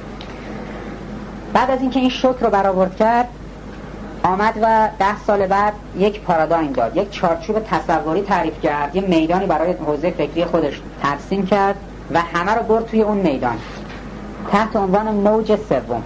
بعد از اینکه این شوک رو برآورد کرد، آمد و ده سال بعد یک پارادایم داد، یک چارچوب تصوری تعریف کرد، یه میدانی برای حوزه فکری خودش ترسیم کرد و همه رو برد توی اون میدان تحت عنوان موج سوم.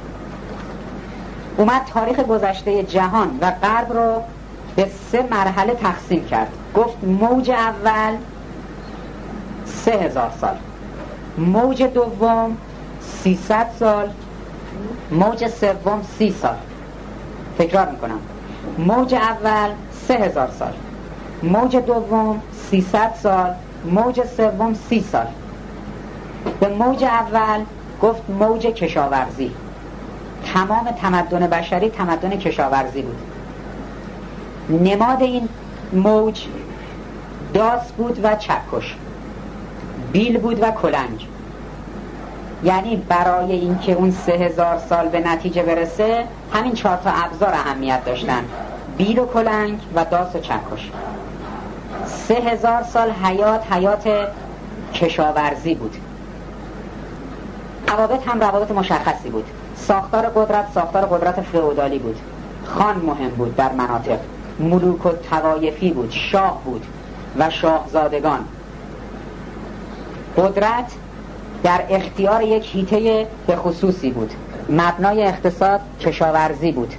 اومد تاریخ گذشته جهان و غرب رو به سه مرحله تقسیم کرد. گفت موج اول سه هزار سال، موج دوم سیصد سال، موج سوم سی سال. تکرار میکنم، موج اول سه هزار سال، موج دوم سیصد سال، موج سوم سی سال. به موج اول گفت موج کشاورزی. تمام تمدن بشری تمدن کشاورزی بود. نماد این موج داس بود و چکش، بیل بود و کلنگ. یعنی برای اینکه اون سه هزار سال به نتیجه برسه همین چهار تا ابزار اهمیت داشتن: بیل و کلنگ و داس و چکش. سه هزار سال حیات حیات کشاورزی بود. روابط هم روابط مشخصی بود. ساختار قدرت ساختار قدرت فئودالی بود. خان مهم بود در مناطق، ملوک و طوایفی بود، شاه بود و شاهزادگان. قدرت در اختیار یک هیته به خصوصی بود. مبنای اقتصاد کشاورزی بود.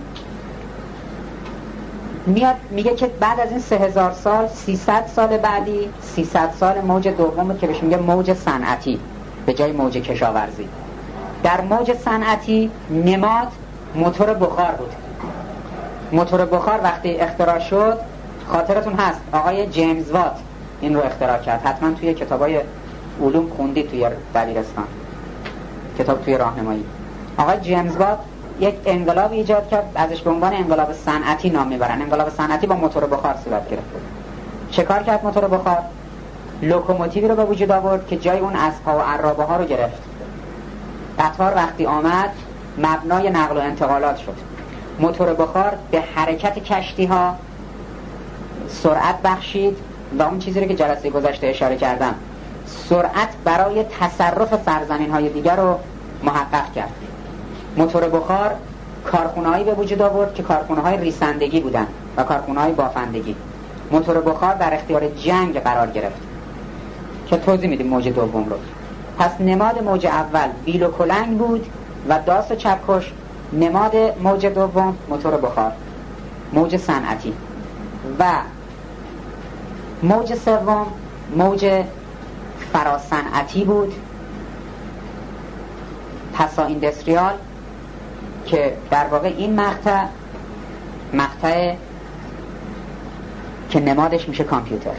میاد میگه که بعد از این سه هزار سال سیصد سال بعدی سیصد سال موج دوم که بهش میگه موج صنعتی به جای موج کشاورزی. در موج صنعتی نماد موتور بخار بود. موتور بخار وقتی اختراع شد، خاطرتون هست آقای جیمز وات این رو اختراع کرد. حتما توی کتابای علوم خوندید توی دبیرستان، کتاب توی راهنمایی. آقای جیمز وات یک انقلاب ایجاد کرد، ازش به عنوان انقلاب صنعتی نام میبرن. انقلاب صنعتی با موتور بخار صورت گرفت. چه کار کرد موتور بخار؟ لوکوموتیوی رو به وجود آورد که جای اون اسب‌ها و عرابه ها رو گرفت. قطار وقتی آمد مبنای نقل و انتقالات شد. موتور بخار به حرکت کشتی ها سرعت بخشید و اون چیزی رو که جلسه گذشته اشاره کردم، سرعت برای تصرف سرزمین های دیگر رو محقق کرد. موتور بخار کارخونه‌ای به وجود آورد که کارخونه‌های ریسندگی بودن و کارخونه‌های بافندگی. موتور بخار در اختیار جنگ قرار گرفت که توضیح میدیم موج دوم رو. پس نماد موج اول بیل و کلنگ بود و داس و چکش. نماد موج دوم موتور بخار، موج صنعتی. و موج سوم موج فراصنعتی بود، پسا ایندستریال، که در واقع این مقطع مقطع که نمادش میشه کامپیوتر.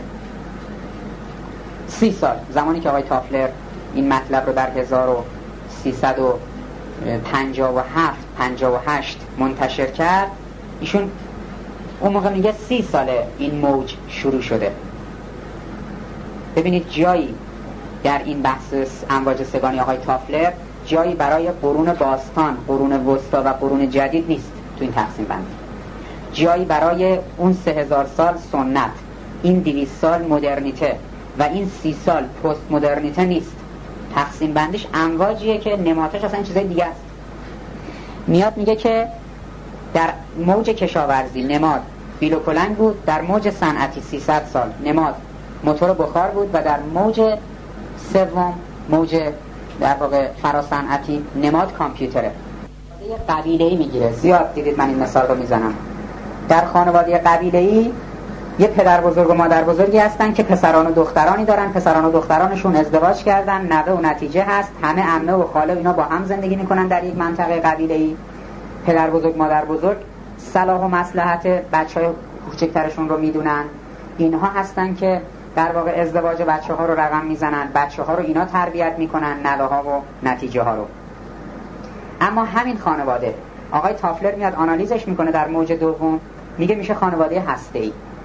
سی سال زمانی که آقای تافلر این مطلب رو در هزار و سیصد و پنجاه و هفت پنجاه و هشت منتشر کرد، ایشون اون موقع میگه سی ساله این موج شروع شده. ببینید جایی در این بحث امواج سگانی آقای تافلر جایی برای قرون باستان، قرون وسطا و قرون جدید نیست. تو این تقسیم بندی جایی برای اون سه هزار سال سنت، این دویست سال مدرنیته و این سی سال پست مدرنیته نیست. تقسیم بندیش امواجیه که نمادش اصلا چیزای دیگه است. میاد میگه که در موج کشاورزی نماد بیل و کلنگ بود، در موج صنعتی سیصد سال نماد موتور بخار بود و در موج سوم موج در واقع فراصنعتی نماد کامپیوتره. یه قبیله‌ای میگیره. زیاد دیدید من این مثال رو میزنم. در خانواده قبیله‌ای یه پدر بزرگ و مادر بزرگی هستن که پسران و دخترانی دارن، پسران و دخترانشون ازدواج کردن، نوه و نتیجه هست، همه عمه و خاله اینا با هم زندگی میکنن در یک منطقه قبیله‌ای. پدر بزرگ مادر بزرگ صلاح و مصلحت بچهای کوچکترشون رو میدونن. اینها هستن که در واقع ازدواج بچه‌ها رو رقم میزنن، بچه‌ها رو اینا تربیت میکنن، نوه‌ها و نتیجه ها رو. اما همین خانواده آقای تافلر میاد آنالیزش میکنه در موج دوم، میگه میشه خانواده هسته‌ای.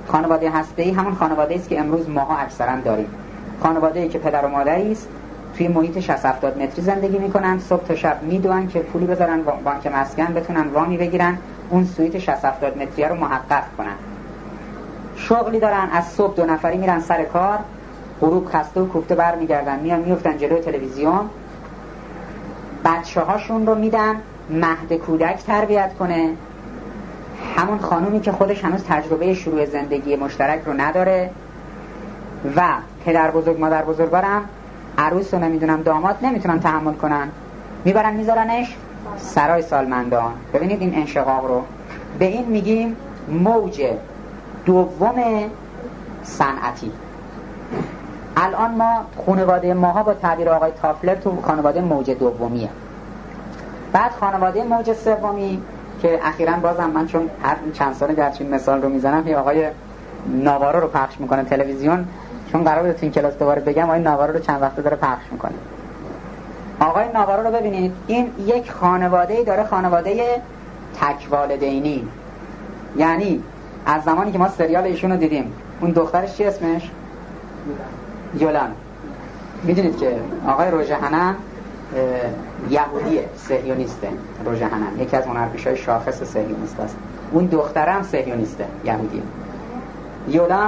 خانواده هسته‌ای همون خانواده‌ای است که امروز ماها اکثرا داریم. خانواده‌ای که پدر و مادری است، توی محیط شصت هفتاد متری زندگی میکنن، صبح تا شب میدوئن که پولی بذارن بانک مسکن بتونن وامی بگیرن، اون سویت شصت هفتاد متری رو محقق کنن. شغلی دارن، از صبح دو نفری میرن سر کار، غروب خسته و کوفته برمیگردن، میان میافتن جلوی تلویزیون، بچه‌هاشون رو میدن مهد کودک تربیت کنه. همون خانومی که خودش هنوز تجربه شروع زندگی مشترک رو نداره و پدر بزرگ مادر بزرگوارم عروس رو نمیدونم داماد نمیتونن تحمل کنن، میبرن میذارنش سرای سالمندان. ببینید این انشقاق رو، به این میگیم موج دوم صنعتی. الان ما خانواده ماها با تعبیر آقای تافلر تو خانواده موج دومیه. بعد خانواده موج سومی که اخیراً بازم من چون هر چند ساله گرچه مثال رو میزنم، یه آقای ناوارو رو پخش میکنه تلویزیون، چون قرار بود تو این کلاس دوباره بگم آقای ناوارو رو چند وقته داره پخش میکنه. آقای ناوارو رو ببینید، این یک خانواده‌ای داره، خانواده تک والدینی. یعنی از زمانی که ما سریال ایشون رو دیدیم، اون دخترش چی اسمش؟ یولان. میدونید که آقای روژهنن یهودیه، صهیونیسته. روژهنن یکی از هنرپیشه‌های شاخص صهیونیست است. اون دخترم صهیونیسته، یهودیه. یولان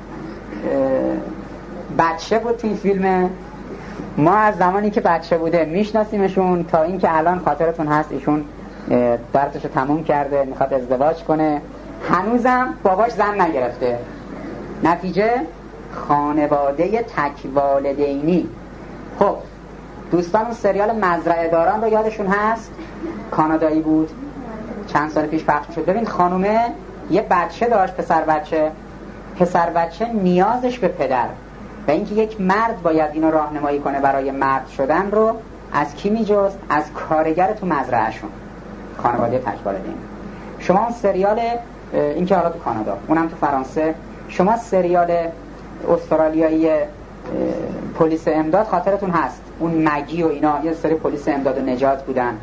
بچه بود تو این فیلم. ما از زمانی که بچه بوده میشناسیمشون تا اینکه الان خاطرتون هست ایشون درسشو تموم کرده، میخواد ازدواج کنه، هنوزم باباش زن نگرفته. نتیجه خانواده تک والدینی. خب دوستان اون سریال مزرعه داران رو یادشون هست؟ کانادایی بود، چند سال پیش پخش شد. ببین خانومه یه بچه داشت، پسر بچه. پسر بچه نیازش به پدر و اینکه یک مرد باید اینو راهنمایی کنه برای مرد شدن رو از کی میجست؟ از کارگر تو مزرعهشون، خانواده تک والدین. شما اون سریال این که حالا تو کانادا، اونم تو فرانسه، شما سریال استرالیایی پلیس امداد خاطرتون هست؟ اون مگی و اینا یه سری پلیس امداد و نجات بودن،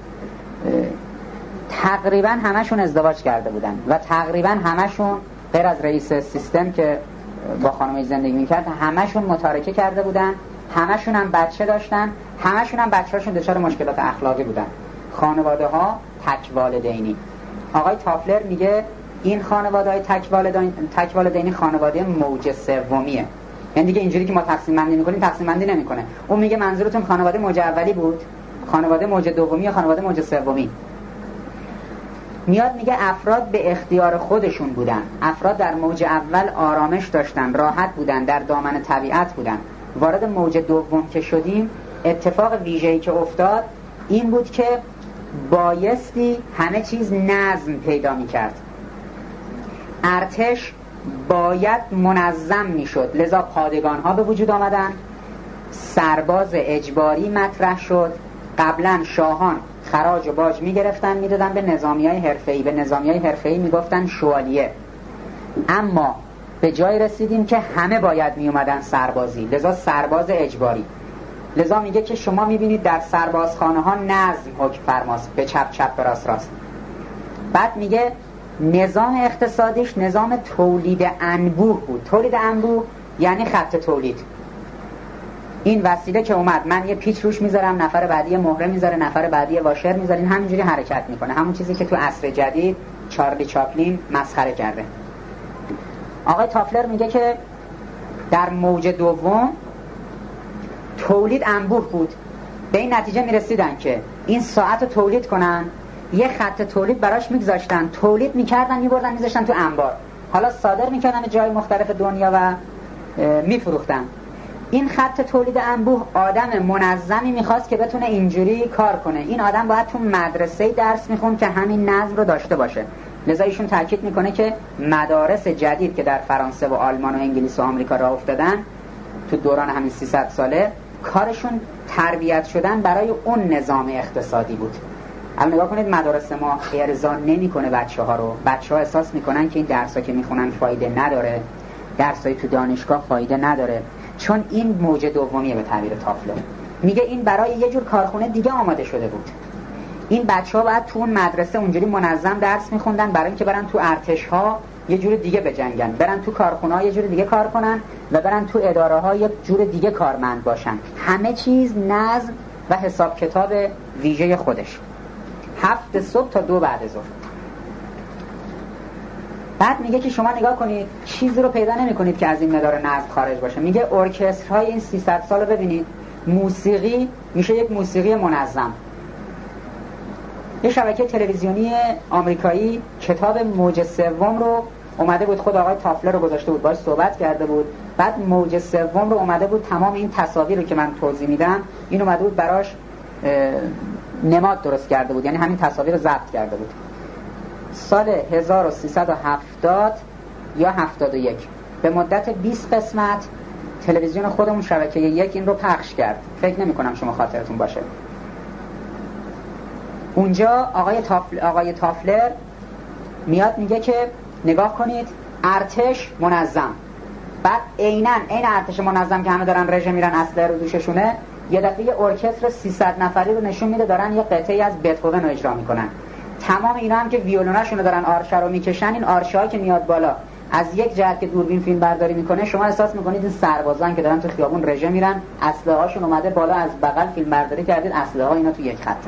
تقریبا همشون ازدواج کرده بودن و تقریبا همشون غیر از رئیس سیستم که با خانمش زندگی میکرد همشون متارکه کرده بودن، همشون هم بچه داشتن، همشون هم بچه‌هاشون دچار مشکلات اخلاقی بودن. خانواده ها تک والدینی. آقای تافلر میگه این خانواده های تک والدین تک والدینی خانواده موج سومیه. یعنی دیگه اینجوری که ما تقسیم بندی میکنیم تقسیم بندی نمیکنه. اون میگه منظورتون خانواده موج اولی بود، خانواده موج دومی یا خانواده موج سومی؟ میاد میگه افراد به اختیار خودشون بودن، افراد در موج اول آرامش داشتن، راحت بودن، در دامن طبیعت بودن. وارد موج دوم که شدیم اتفاق ویژه‌ای که افتاد این بود که بایستی همه چیز نظم پیدا میکرد. ارتش باید منظم میشد، لذا پادگان ها به وجود آمدن، سرباز اجباری مطرح شد. قبلا شاهان خراج و باج میگرفتن میدادن به نظامیای حرفه‌ای، به نظامیای حرفه‌ای میگفتن شوالیه. اما به جای رسیدیم که همه باید میومدن سربازی، لذا سرباز اجباری. لذا میگه که شما میبینید در سربازخانه ها نظم حکم فرماست، به چپ چپ به راست راست. بعد میگه نظام اقتصادیش نظام تولید انبوه بود. تولید انبوه یعنی خط تولید. این وسیله که اومد من یه پیچ روش میذارم، نفر بعدی مهره میذاره، نفر بعدی واشر میذاره، این همینجوری حرکت میکنه. همون چیزی که تو عصر جدید چارلی چاپلین مسخره کرده. آقای تافلر میگه که در موج دوم تولید انبوه بود. به این نتیجه میرسیدن که این ساعت رو تولید کنن، یه خط تولید براش میگذاشتن، تولید میکردن میبردن میذاشتن تو انبار، حالا صادر میکردن به جای مختلف دنیا و میفروختن. این خط تولید انبوه آدم منظمی میخواست که بتونه اینجوری کار کنه. این آدم باید تو مدرسه درس میخوند که همین نظم رو داشته باشه. لذا ایشون تاکید میکنه که مدارس جدید که در فرانسه و آلمان و انگلیس و آمریکا راه افتادن تو دوران همین سیصد ساله، کارشون تربیت شدن برای اون نظام اقتصادی بود. الان نگاه کنید مدارس ما ارضا نمیکنه بچه ها رو. بچه ها احساس میکنن که این درس ها که میخونن فایده نداره، درس های تو دانشگاه فایده نداره، چون این موج دومیه. به تعبیر تافلر میگه این برای یه جور کارخونه دیگه آماده شده بود. این بچه ها باید تو اون مدرسه اونجوری منظم درس میخوندن برای اینکه برن تو ارتش ها یه جور دیگه بجنگن، برن تو کارخونه‌ها یه جور دیگه کار کنن و برن تو اداره‌ها یه جور دیگه کارمند باشن. همه چیز نظم و حساب کتاب ویژه خودش. هفت صبح تا دو بعد ظهر. بعد میگه که شما نگاه کنید چیزی رو پیدا نمی‌کنید که از این مدار نظم خارج باشه. میگه ارکسترهای این سیصد سال رو ببینید، موسیقی میشه یک موسیقی منظم. یه شبکه تلویزیونی آمریکایی کتاب موج سوم رو اومده بود، خود آقای تافلر رو گذاشته بود، باهاش صحبت کرده بود. بعد موج سوم رو اومده بود تمام این تصاویر رو که من توضیح میدم این اومده بود براش نماد درست کرده بود، یعنی همین تصاویر رو ضبط کرده بود. سال هزار و سیصد و هفتاد یا هفتاد و یک به مدت بیست قسمت تلویزیون خودمون شبکه یک این رو پخش کرد. فکر نمی کنم شما خاطرتون باشه. اونجا آقای تافل... آقای تافلر میاد میگه که نگاه کنید ارتش منظم. بعد عیناً عین ارتش منظم که همه دارن رژه میرن اسلحه رو دوششونه، یه دفعه یه ارکستر سیصد نفری رو نشون میده دارن یه قطعه‌ای از بتهوون رو اجرا میکنن. تمام اینا هم که ویولوناشون رو دارن آرشه رو میکشن، این آرشه‌ها که میاد بالا از یک جهت که دوربین فیلم برداری میکنه شما احساس میکنید این سربازان که دارن تو خیابون رژه میرن اسلحه هاشون اومده بالا، از بغل فیلم برداری کردید اسلحه ها اینا تو یک خطه.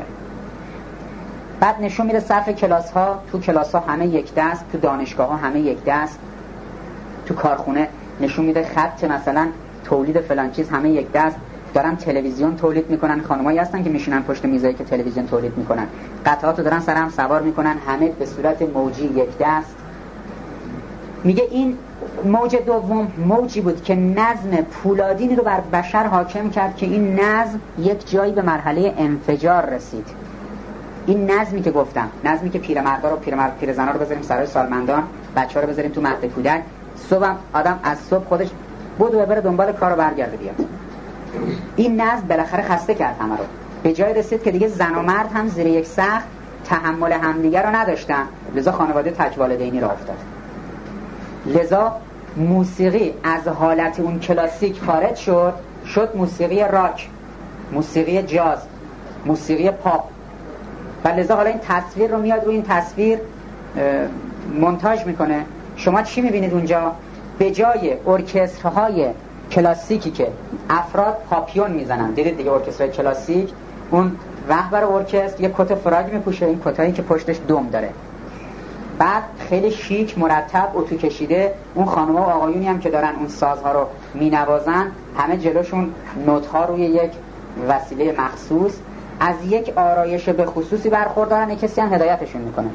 بعد نشون میده صف کلاس ها، تو کلاس ها همه یک دست، تو دانشگاه ها همه یک دست، تو کارخونه نشون میده خط مثلا تولید فلان چیز همه یک دست، دارن تلویزیون تولید میکنن، خانمایی هستن که میشینن پشت میزایی که تلویزیون تولید میکنن، قطعاتو دارن سر هم سوار میکنن، همه به صورت موجی یک دست. میگه این موج دوم موجی بود که نظم پولادینی رو بر بشر حاکم کرد که این نظم یک جایی به مرحله انفجار رسید. این نظمی که گفتم، نظمی که پیرمردا رو پیرمرد پیرزنا رو بذاریم سرای سالمندان، بچه‌ها رو بذاریم تو مهد کودک، صبح آدم از صبح خودش بود و بره دنبال کار و برگرده بیاد. این نظم بالاخره خسته کرد همه رو، به جای رسید که دیگه زن و مرد هم زیر یک سقف تحمل همدیگه رو نداشتن، لذا خانواده تک‌والدینی راه افتاد. لذا موسیقی از حالت اون کلاسیک خارج شد، شد موسیقی راک، موسیقی جاز، موسیقی پاپ. و لذا حالا این تصویر رو میاد روی این تصویر مونتاژ میکنه. شما چی میبینید اونجا؟ به جای ارکسترهای کلاسیکی که افراد پاپیون میزنن، دیدید دیگه ارکسترهای کلاسیک، اون رهبر ارکستر یه کت فراگ میپوشه، این کتایی که پشتش دم داره، بعد خیلی شیک مرتب اتو کشیده، اون خانم‌ها و آقایونی هم که دارن اون سازها رو مینوازن همه جلوشون نوت‌ها روی یک وسیله مخصوص از یک آرایش به خصوصی برخوردارن، یک کسی هم هدایتشون میکنه.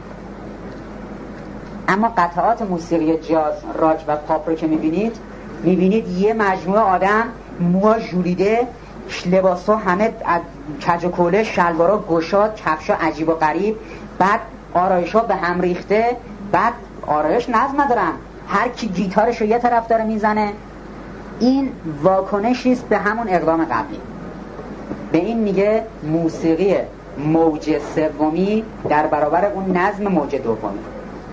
اما قطعات موسیقی جاز، راک و پاپ رو که میبینید میبینید یه مجموعه آدم موها ژولیده، لباسا همه از کج و کوله، شلوارا گشاد، کفشا عجیب و غریب، بعد آرایش‌ها به هم ریخته، بعد آرایش نظم ندارن، هر کی گیتارشو یه طرف داره میزنه. این واکنشی است به همون اقدام قبلی. به این میگه موسیقی موج سومی در برابر اون نظم موج دومی.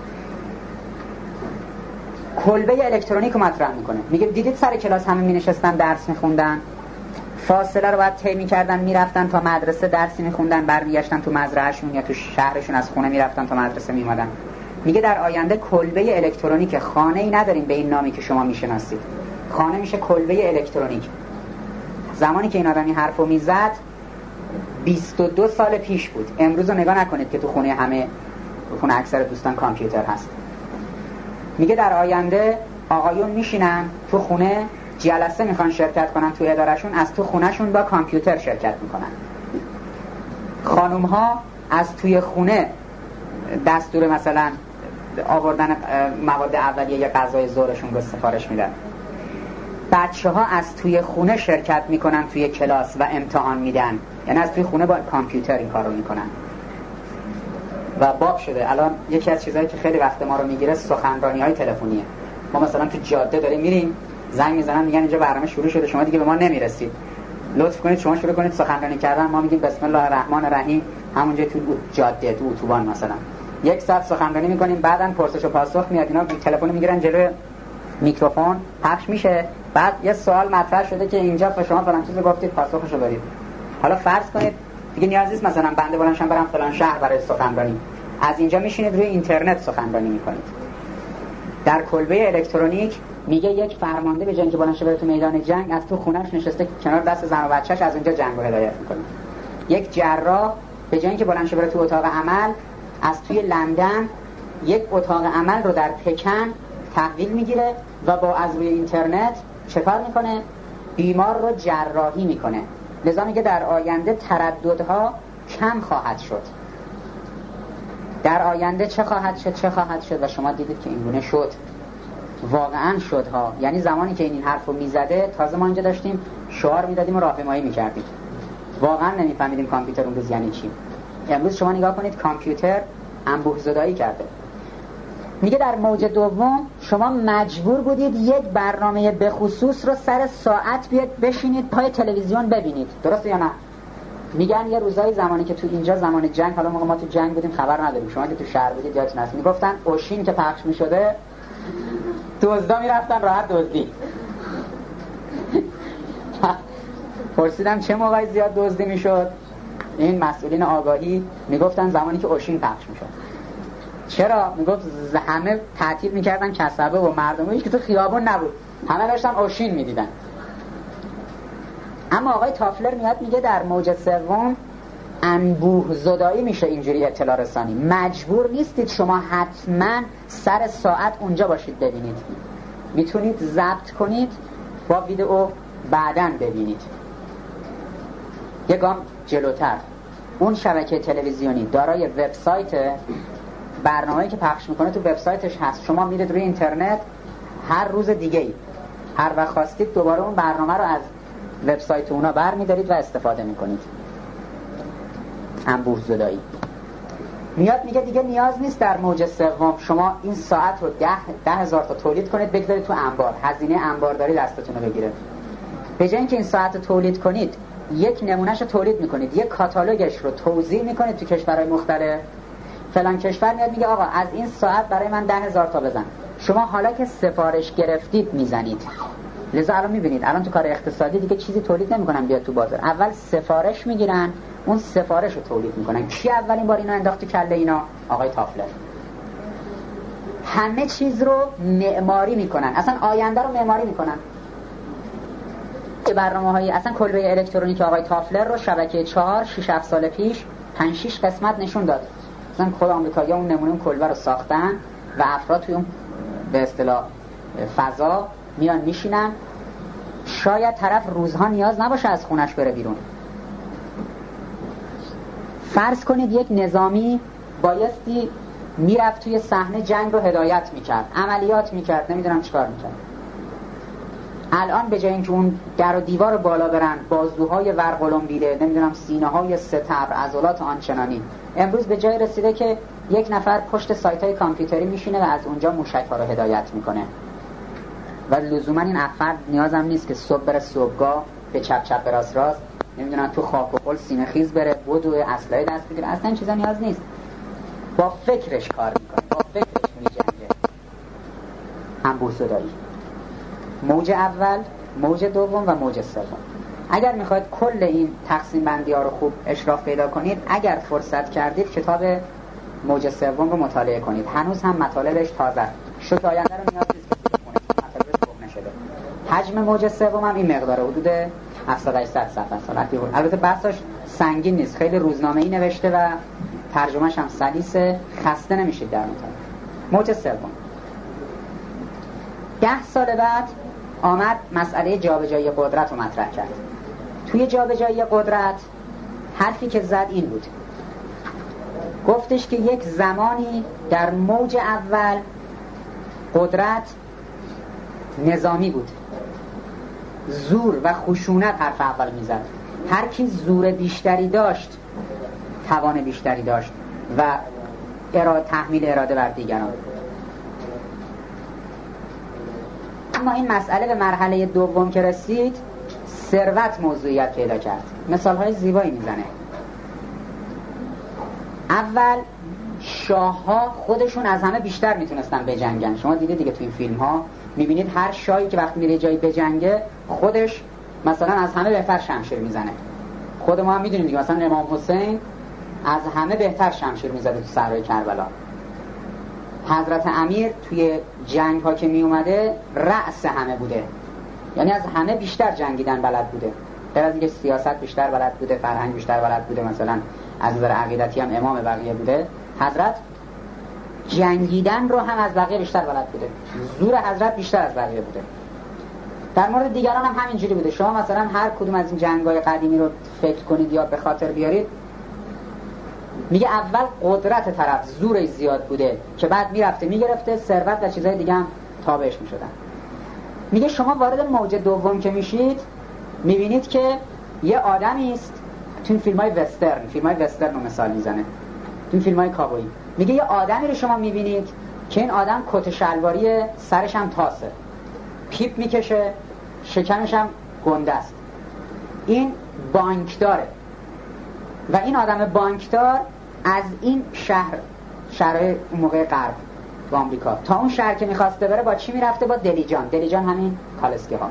کلبه الکترونیک رو مطرح میکنه. میگه دیدید سر کلاس همه مینشستن درس میخوندن، فاصله رو باید طی میکردن، میرفتن تا مدرسه درسی میخوندن، برمیگشتن تو مزرعهشون یا تو شهرشون، از خونه میرفتن تا مدرسه میومدن. میگه در آینده کلبه الکترونیک، خانه‌ای نداریم به این نامی که شما میشناسید، خانه میشه کلبه الکترونیک. زمانی که این آدمی حرفو میزد بیست و دو سال پیش بود. امروز رو نگاه نکنید که تو خونه همه، خونه اکثر دوستان کامپیوتر هست. میگه در آینده آقایون میشینن تو خونه، جلسه میخوان شرکت کنن تو ادارهشون، از تو خونهشون با کامپیوتر شرکت میکنن. خانوم ها از توی خونه دستور مثلا آوردن مواد اولیه یا غذای ظهرشون رو سفارش میدن. بچه ها از توی خونه شرکت میکنن توی کلاس و امتحان میدن، یعنی از توی خونه با کامپیوتر این کار رو میکنن. و باب شده الان یکی از چیزهایی که خیلی وقت ما رو میگیره سخنرانی های تلفنیه. ما مثلا تو جاده داریم میریم، زنگ میزنن میگن اینجا برنامه شروع شده، شما دیگه به ما نمیرسید، لطف کنید شما شروع کنید سخنرانی کردن. ما میگیم بسم الله الرحمن الرحیم، همونجا تو جاده تو اتوبان مثلا یک ساعت سخنرانی میکنیم، بعدن پرسش و پاسخ میاد، اینا تلفن میگیرن جلوی میکروفون پخش میشه، بعد یه سوال مطرح شده که اینجا شما فلان چیزو گفتید پاسخشو بدید. حالا فرض کنید دیگه نیاز نیست مثلا بنده بلندشم برم فلان شهر برای سخنرانی، از اینجا میشینید روی اینترنت سخنرانی میکنید. در کلبه الکترونیک میگه یک فرمانده به جای اینکه بلند شه بره تو میدان جنگ، از تو خونه‌اش نشسته کنار دست زن و بچه‌ش، از اونجا جنگ رو هدایت میکنه. یک جراح به جای اینکه بلند شه بره تو اتاق عمل، از توی لندن یک اتاق عمل رو در پکن تحویل میگیره و با از روی اینترنت چه کار میکنه؟ بیمار رو جراحی میکنه. لذا میگه در آینده ترددها کم خواهد شد. در آینده چه خواهد شد چه خواهد شد و شما دیدید که اینگونه شد، واقعا شد ها. یعنی زمانی که این حرف رو میزده تازه ما اینجا داشتیم شعار میدادیم و راهپیمایی میکردیم، واقعا نمیفهمیدیم کامپیوتر اون روز یعنی چی. امروز شما نگاه کنید کامپیوتر انبوه زدایی کرده. میگه در موج دوم شما مجبور بودید یک برنامه به خصوص رو سر ساعت بیاد بشینید پای تلویزیون ببینید، درسته یا نه؟ میگن یه روزای زمانی که تو اینجا زمان جنگ، حالا موقع ما تو جنگ بودیم خبر نداریم، شما که تو شهر بودید یادتون هست، میگفتن اوشین که پخش میشده دزدا میرفتن راحت دزدی. پرسیدم چه موقعی زیاد دزدی میشد؟ این مسئولین آگاهی میگفتن زمانی که اوشین پخش میشد. چرا؟ میگفت همه تعطیل میکردن کسبه و مردمش که تو خیابون نبود، همه داشتن اوشین میدیدن. اما آقای تافلر میاد میگه در موج سوم انبوه زدایی میشه اینجوری اطلاع رسانی. مجبور نیستید شما حتما سر ساعت اونجا باشید ببینید، میتونید ضبط کنید با ویدئو بعداً ببینید. یه گام جلوتر اون شبکه تلویزیونی دارای وبسایت، برنامه‌ای که پخش میکنه تو وبسایتش هست، شما میرید روی اینترنت هر روز دیگه ای هر وقت خواستید دوباره اون برنامه رو از وبسایت اونا برمی‌دارید و استفاده میکنید. انبوه زدایی میاد میگه دیگه نیاز نیست در موج سوم شما این ساعت رو ده, ده هزار تا تولید کنید بگذارید تو انبار، هزینه انبارداری دستتون رو بگیره. به جای اینکه این ساعت رو تولید کنید یک نمونهش رو تولید میکنید، یک کاتالوگش رو توزیع میکنید تو کشورهای مختلف. فلان کشور میاد میگه آقا از این ساعت برای من ده هزار تا بزن. شما حالا که سفارش گرفتید میزنید. لذا الان میبینید الان تو کار اقتصادی دیگه چیزی تولید نمیکنن بیاد تو بازار، اول سفارش میگیرن، اون سفارش رو تولید میکنن. کی اولین بار اینا انداخت تو کله اینا؟ آقای تافلر. همه چیز رو معماری میکنن، اصلا آینده رو معماری میکنن. برنامه‌های اصلا کلبه الکترونیک آقای تافلر رو شبکه چهار شش هفت سال پیش پنج شش قسمت نشون داد. مثلا خود آمریکایی‌ها اون نمونه اون کلبه رو ساختن و افراد توی اون به اصطلاح فضا میان میشینن. شاید طرف روزها نیاز نباشه از خونش بره بیرون. فرض کنید یک نظامی بایستی میرفت توی صحنه جنگ رو هدایت میکرد، عملیات میکرد، نمیدونم چیکار میکرد. الان به جای اینکه اون در و دیوار رو بالا برن، بازوهای ورقلمبیده، نمیدونم سینه های ستبر، عضلات آنچنانی، امروز به جای رسیده که یک نفر پشت سایت های کامپیوتری میشینه و از اونجا موشک ها رو هدایت میکنه و لزوما این افراد نیازم نیست که صبح بره صبحگاه به چپ چپ به راست راست، نمیدونم تو خاک و خل سینه خیز بره بدو اسلحه دست بگیره، اصلا این چیزا نیاز نیست. با فکرش کار میکنه، با فکرش میجنگه. انبوه زدایی موج اول، موج دوم و موج سوم. اگر میخواید کل این تقسیم بندی ها رو خوب اشراف پیدا کنید، اگر فرصت کردید کتاب موج سوم رو مطالعه کنید. هنوز هم مطالبش تازه است. شوک آینده رو نیاز نیست که بخونید، مطالبش کهنه شده. حجم موج سوم هم این مقداره، حدود هفتصد هشتصد صفحه است. البته بحثش سنگین نیست، خیلی روزنامه‌ای نوشته و ترجمه‌ش هم سلیسه، خسته نمیشید در مطالعه. موج سوم ده سال بعد آمد مسئله جابجایی قدرت رو مطرح کرد. توی جابجایی قدرت حرفی که زد این بود، گفتش که یک زمانی در موج اول قدرت نظامی بود، زور و خشونت حرف اول میزد. هر کی زور بیشتری داشت توان بیشتری داشت و اراده تحمیل اراده بر دیگران. اما این مسئله به مرحله دوم که رسید، ثروت موضوعیت پیدا کرد. مثالهای زیبایی میزنه. اول شاه‌ها خودشون از همه بیشتر میتونستن بجنگن. شما دیدید دیگه تو این فیلم ها میبینید هر شاهی که وقتی میره جایی بجنگه خودش مثلا از همه بهتر شمشیر میزنه. خود ما هم میدونیم دیگه، مثلا امام حسین از همه بهتر شمشیر میزده تو صحرای کربلا. حضرت امیر توی جنگ ها که می اومده رأس همه بوده، یعنی از همه بیشتر جنگیدن بلد بوده، غیر از اینکه سیاست بیشتر بلد بوده، فرهنگ بیشتر بلد بوده، مثلا از نظر عقیدتی هم امام بقیه بوده. حضرت جنگیدن رو هم از بقیه بیشتر بلد بوده، زور حضرت بیشتر از بقیه بوده. در مورد دیگران هم همینجوری بوده. شما مثلا هر کدوم از این جنگ‌های قدیمی رو فکر کنید یا به خاطر بیارید، میگه اول قدرت طرف زورش زیاد بوده که بعد میرفته میگرفته، ثروت و چیزهای دیگه هم تابعش میشدن. میگه شما وارد موج دوم که میشید میبینید که یه آدمی است، تو این فیلم‌های وسترن، فیلم‌های وسترن رو مثال میزنه، تو این فیلم‌های کاوبویی، میگه یه آدمی رو شما میبینید که این آدم کت شلواری سرش هم تاسه، پیپ میکشه، شکمش هم گنده است، این بانکداره و این آدم بانکدار از این شهر، شهرهای اون موقع غرب و آمریکا، تا اون شهر که میخواسته بره با چی میرفته؟ با دلیجان. دلیجان همین کالسکه ها.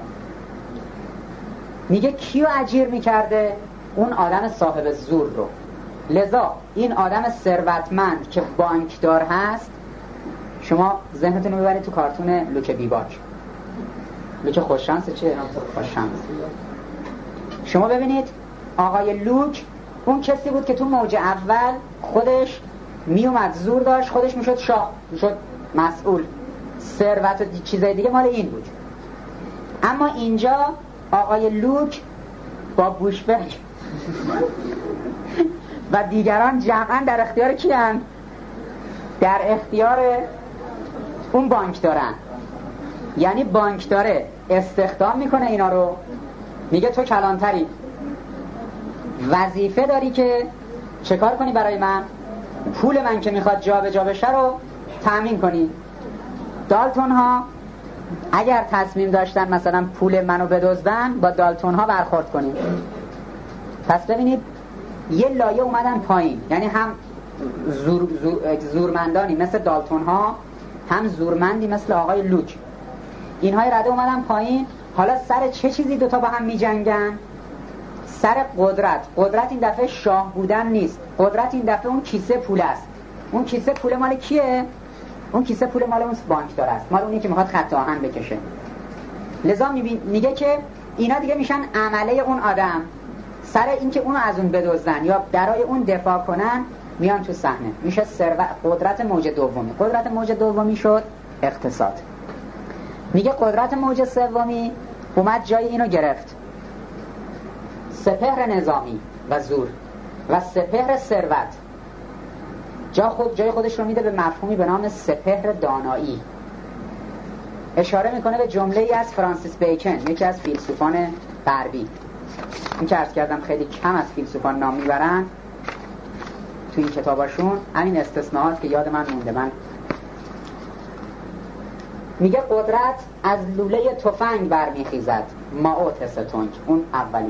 میگه کیو اجیر میکرده؟ اون آدم صاحب زور رو. لذا این آدم ثروتمند که بانکدار هست، شما ذهنتون رو ببرید تو کارتون لوک بیباک. لوک خوششانس چه؟ خوششانس. شما ببینید آقای لوک اون کسی بود که تو موج اول خودش میومد، زور داشت، خودش میشد شاه، میشد مسئول، ثروت و چیزای دیگه مال این بود. اما اینجا آقای لوک با بوشبرگ و دیگران جمعا در اختیار کی هستند؟ در اختیار اون بانک دارن. یعنی بانک داره استخدام میکنه اینا رو، میگه تو کلانتری، وظیفه داری که چه کار کنی برای من؟ پول من که میخواد جا به جا بشه رو تأمین کنی. دالتون ها اگر تصمیم داشتن مثلا پول منو بدزدن، با دالتون ها برخورد کنیم. پس ببینید یه لایه اومدن پایین، یعنی هم زور زور زورمندانی مثل دالتون ها، هم زورمندی مثل آقای لوک. اینهای رده اومدن پایین. حالا سر چه چیزی دوتا با هم می جنگن؟ سر قدرت. قدرت این دفعه شاه بودن نیست، قدرت این دفعه اون کیسه پول است. اون کیسه پول مال کیه؟ اون کیسه پول مال اون بانکدار است، مال اونی که میخواد خط آهن بکشه. لذا میگه که اینا دیگه میشن عمله اون آدم. سر این که اونو از اون بدزدن یا برای اون دفاع کنن میان تو صحنه. میشه ثروت. قدرت موج دومی. قدرت موج دومی شد اقتصاد. میگه قدرت موج سومی اومد جای اینو گرفت، سپهر نظامی و زور و سپهر ثروت. جا خود جای خودش رو میده به مفهومی به نام سپهر دانایی. اشاره میکنه به جمله ای از فرانسیس بیکن، یکی از فیلسوفان غربی. این که عرض کردم خیلی کم از فیلسوفان نام میبرن تو این کتاباشون، همین استثناءات که یاد من مونده. من میگه قدرت از لوله تفنگ برمیخیزد، ماو تستونگ، اون اولی.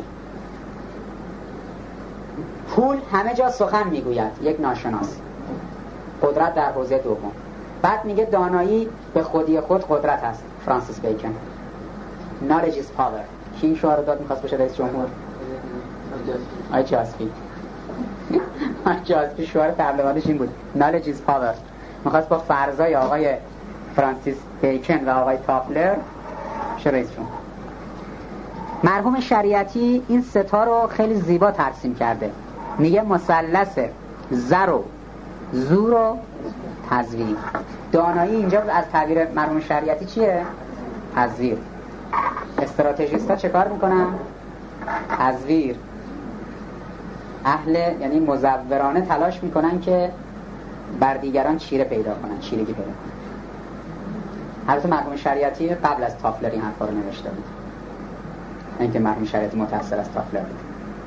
پول همه جا سخن میگوید، یک ناشناس. قدرت در حوزه دوم. بعد میگه دانایی به خودی خود قدرت است، فرانسیس بیکن. knowledge is power. کی این شعار داد میخواست بشه رئیس جمهور؟ آی جاسپی. آی جاسپی شعار تبلیغاتش این بود، knowledge is power. میخواست با فرضای آقای فرانسیس بیکن و آقای تافلر شه رئیس جمهور. مرحوم شریعتی این ستا رو خیلی زیبا ترسیم کرده. میگه مثلث زر و زور و تزویر. دانایی اینجا از تعبیر مرحوم شریعتی چیه؟ تزویر. استراتژیستا چه کار میکنن؟ تزویر. اهل یعنی مزورانه تلاش میکنن که بر دیگران چیره پیدا کنن، چیرگی پیدا کنن. البته مرحوم شریعتی قبل از تافلر این حرفا رو نوشته بود، اینکه مرحوم شریعتی متأثر از تافلر بود.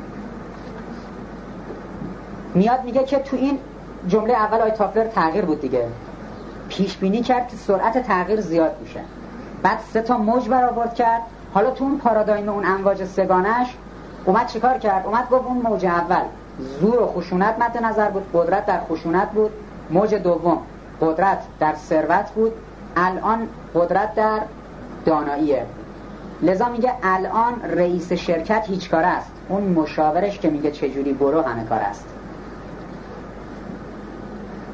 میاد میگه که تو این جمله اول آی تافلر تغییر بود دیگه، پیش بینی کرد که سرعت تغییر زیاد میشه، بعد سه تا موج برآورد کرد. حالا تو اون پارادایم اون امواج سگانش اومد چیکار کرد؟ اومد گفت اون موج اول زور و خشونت مد نظر بود، قدرت در خشونت بود. موج دوم قدرت در ثروت بود، الان قدرت در داناییه. لذا میگه الان رئیس شرکت هیچ کار است، اون مشاورش که میگه چجوری برو همه کار است.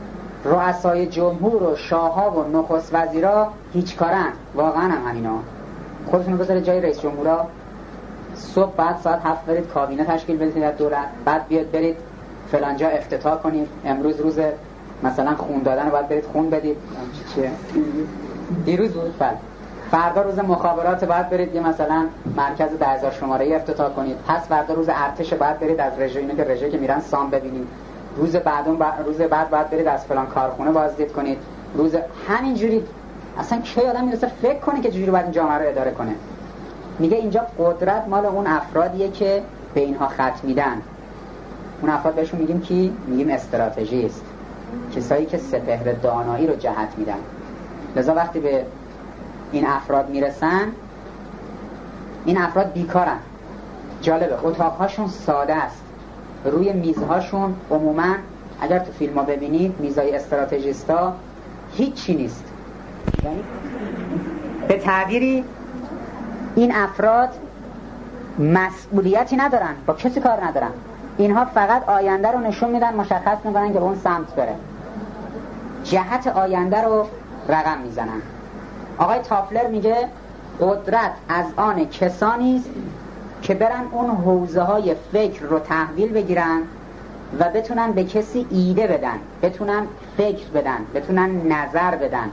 رؤسای جمهور و شاه‌ها و نخست وزیرا هیچ کارن. واقعا هم همینا. خودتون بذارید جای رئیس جمهورا. صبح بعد ساعت هفت برید کابینه تشکیل بدید در دولت، بعد بیاد برید فلانجا افتتاح کنید. امروز روز مثلا خون دادن، باید برید خون بدید. چیه؟ دیروز بود. بله. فردا روز مخابرات، باید برید یه مثلا مرکز ده هزار شماره‌ای افتتاح کنید. پس فردا روز ارتش، باید برید از رژه اینا که رژه که میرن سام ببینید. روز بعدون با... روز بعد باید برید از فلان کارخونه بازدید کنید. روز همینجوری اصلا کی آدم میرسه فکر کنه که چجوری باید این جامعه رو اداره کنه؟ میگه اینجا قدرت مال اون افرادیه که به اینها خط میدن. اون افراد بهشون میگیم کی؟ میگیم استراتژیست، کسایی که سپهر دانایی رو جهت میدن. لذا وقتی به این افراد میرسن، این افراد بیکارن. جالبه اتاقهاشون ساده است، روی میزهاشون عموما اگر تو فیلم ها ببینید میزای استراتژیستا هیچی نیست. یعنی به تعبیری این افراد مسئولیتی ندارن، با کسی کار ندارن. اینها فقط آینده رو نشون میدن، مشخص میکنن که به اون سمت بره، جهت آینده رو رقم میزنن. آقای تافلر میگه قدرت از آن کسانی است که برن اون حوزه های فکر رو تحویل بگیرن و بتونن به کسی ایده بدن، بتونن فکر بدن، بتونن نظر بدن.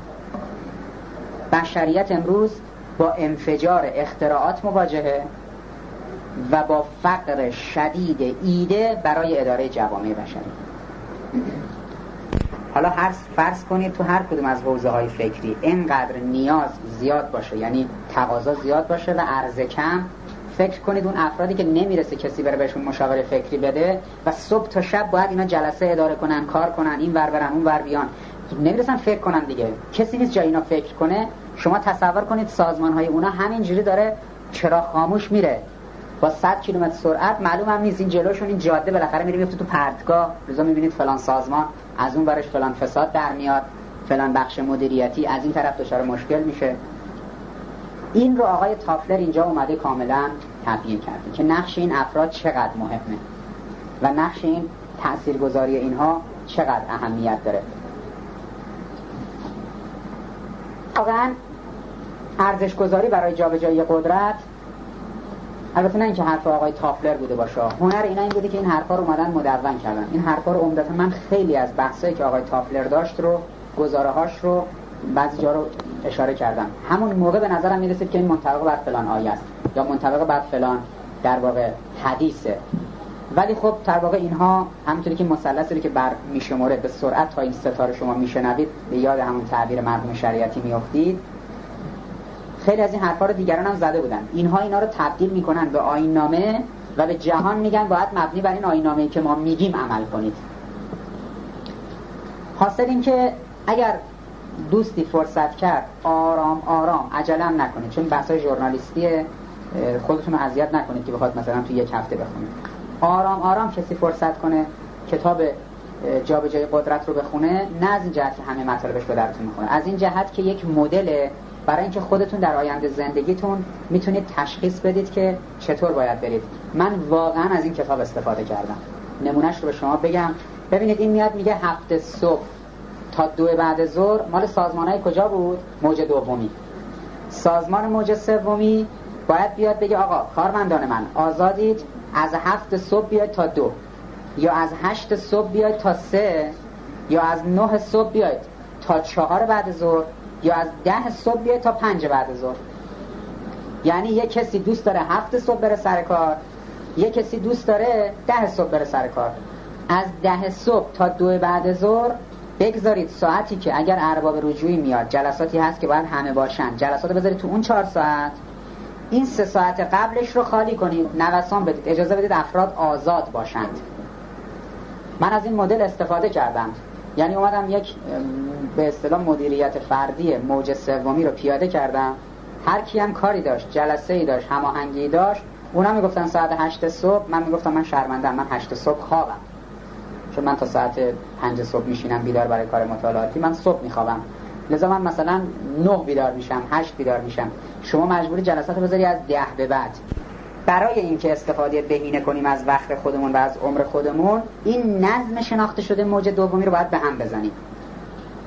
بشریت امروز با انفجار اختراعات مواجهه و با فقر شدید ایده برای اداره جوامع بشری. حالا هر فرض کنید تو هر کدوم از حوزه های فکری اینقدر نیاز زیاد باشه، یعنی تقاضا زیاد باشه و عرضه کم، فکر کنید اون افرادی که نمیرسه کسی بره بهشون مشاوره فکری بده و صبح تا شب باید اینا جلسه اداره کنن، کار کنن، این ور برن اون ور بیان، نمیرسن فکر کنن دیگه. کسی نیست جای اینا فکر کنه. شما تصور کنید سازمان های اونا همینجوری داره چراغ خاموش میره با صد کیلومتر سرعت، معلوم هم نیست این جلوشون این جاده بالاخره میره میفته تو پرتگاه. لذا میبینید فلان سازمان از اون برش فلان فساد در میاد، فلان بخش مدیریتی از این طرف دچار مشکل میشه. این رو آقای تافلر اینجا اومده کاملا تبیین کرده که نقش این افراد چقدر مهمه و نقش این تاثیرگذاری اینها چقدر اهمیت داره. واقعا ارزش گذاری برای جابجایی قدرت، البته نه اینکه حرف آقای تافلر بوده باشه، هنر اینا این بوده که این حرفا رو اومدن مدون کردن. این حرفا رو عمدتا من خیلی از بحثایی که آقای تافلر داشت رو، گزاره‌هاش رو بعضی جا رو اشاره کردم. همون موقع به نظرم میرسید که این منطبق بر فلان آیه است یا منطبق بر فلان در واقع حدیثه، ولی خب در واقع اینها همونطوری که مثلثی که بر میشموره به سرعت تا این ستاره شما میشنوید به یاد همون تعبیر مرحوم شریعتی میافتید. خیلی از این حرفا رو دیگران هم زده بودن. اینها اینا رو تبدیل میکنن به آیین‌نامه و به جهان میگن باید مبنی بر این آیین‌نامه‌ای که ما میگیم عمل کنید. حاصل این که اگر دوستی فرصت کرد آرام آرام عجله هم نکنید، چون بحثای ژورنالیستی خودتون رو اذیت نکنید که بخواد مثلا تو یک هفته بخونید. آرام آرام کسی فرصت کنه کتاب جابجایی قدرت رو بخونه، نه از این جهت که همه مطالبش به درتون میخوره، از این جهت که یک مدل برای اینکه خودتون در آینده زندگیتون میتونید تشخیص بدید که چطور باید برید. من واقعا از این کتاب استفاده کردم. نمونهش رو به شما بگم. ببینید این میاد میگه هفته صبح تا دو بعد ظهر مال سازمان‌های کجا بود؟ موج دومی. سازمان موج سومی باید بیاد بگه آقا کارمندان من آزادید، از هفت صبح بیاید تا دو، یا از هشت صبح بیاید تا سه، یا از نه صبح بیاید تا چهار بعد ظهر، یا از ده صبح بیاید تا پنج بعد ظهر. یعنی یک کسی دوست داره هفت صبح بره سر کار، یک کسی دوست داره ده صبح بره سر کار. از ده صبح تا دو بعد ظهر بگذارید ساعتی که اگر ارباب رجوعی میاد جلساتی هست که باید همه باشن، جلسات رو بذارید تو اون چهار ساعت. این سه ساعت قبلش رو خالی کنید، نوسان بدید، اجازه بدید افراد آزاد باشند. من از این مدل استفاده کردم، یعنی اومدم یک به اصطلاح مدیریت فردی موج سومی رو پیاده کردم. هر کی هم کاری داشت، جلسه‌ای داشت، هماهنگی داشت، اونا میگفتن ساعت هشت صبح، من میگفتم من شرمنده‌ام، من هشت صبح خوابم، چون من تا ساعت پنج صبح میشینم بیدار برای کار مطالعاتی، من صبح میخوابم، لذا من مثلا نه بیدار میشم، هشت بیدار میشم. شما مجبوری جلسات رو بذاری از ده به بعد. برای اینکه استفاده بهینه کنیم از وقت خودمون و از عمر خودمون، این نظم شناخته شده موج دومی رو باید به هم بزنیم.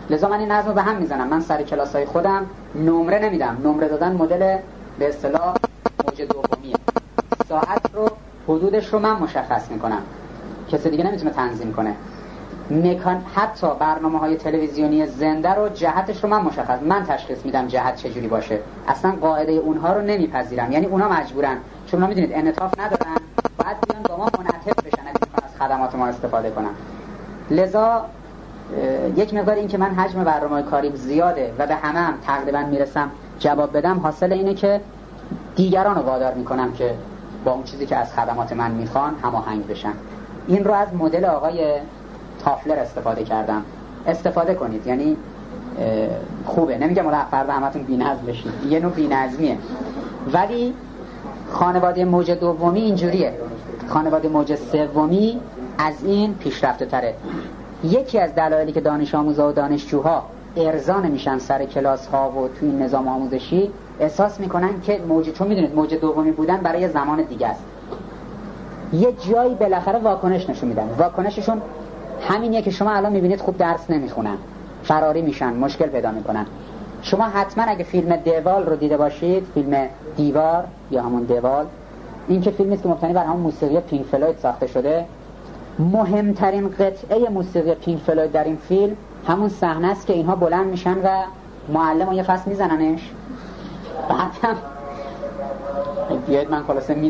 لذا من این نظم رو به هم میزنم. من سر کلاسای خودم نمره نمیدم. نمره دادن مدل به اصطلاح موج دومیه. ساعت رو حدودش رو من مشخص میکنم، کسی دیگه نمیتونه تنظیم کنه. مکان حتی برنامه‌های تلویزیونی زنده رو جهتش رو من مشخص من تشخیص میدم جهت چجوری باشه. اصلا قاعده اونها رو نمیپذیرم. یعنی اونا مجبورن، چون اونا میدونید انعطاف ندارن، باید بیان با ما منعطف بشن اگه میخوان از خدمات ما استفاده کنن. لذا یک مقدار این که من حجم برنامه کاریم زیاده و به همه هم تقریبا میرسم جواب بدم، حاصل اینه که دیگران رو وادار میکنم که با اون چیزی که از خدمات من میخوان هماهنگ بشن. این رو از مدل آقای تافلر استفاده کردم. استفاده کنید، یعنی خوبه. نمیگم ولی فردا همتون بی‌نظم بشید، یه نوع بی‌نظمیه. ولی خانواده موج دومی اینجوریه، خانواده موج سومی از این پیشرفته تره. یکی از دلایلی که دانش آموزا و دانشجوها ارضا نمیشن سر کلاس ها و توی این نظام آموزشی، احساس میکنن که موج، چون میدونید موج دومی بودن برای زمان دیگه است، یه جایی بالاخره واکنش نشون میدن. واکنششون همینیه که شما الان میبینید خوب درس نمیخونن، فراری میشن، مشکل پیدا میکنن. شما حتما اگه فیلم دیوال رو دیده باشید، فیلم دیوار یا همون دیوال، این که فیلمی است که مبتنی بر همون موسیقی پینک فلوید ساخته شده. مهمترین قطعه موسیقی پینک فلوید در این فیلم همون صحنه است که اینها بلند میشن و معلم رو یه فصل میزننش، بعدم بیاید من خلاصه میز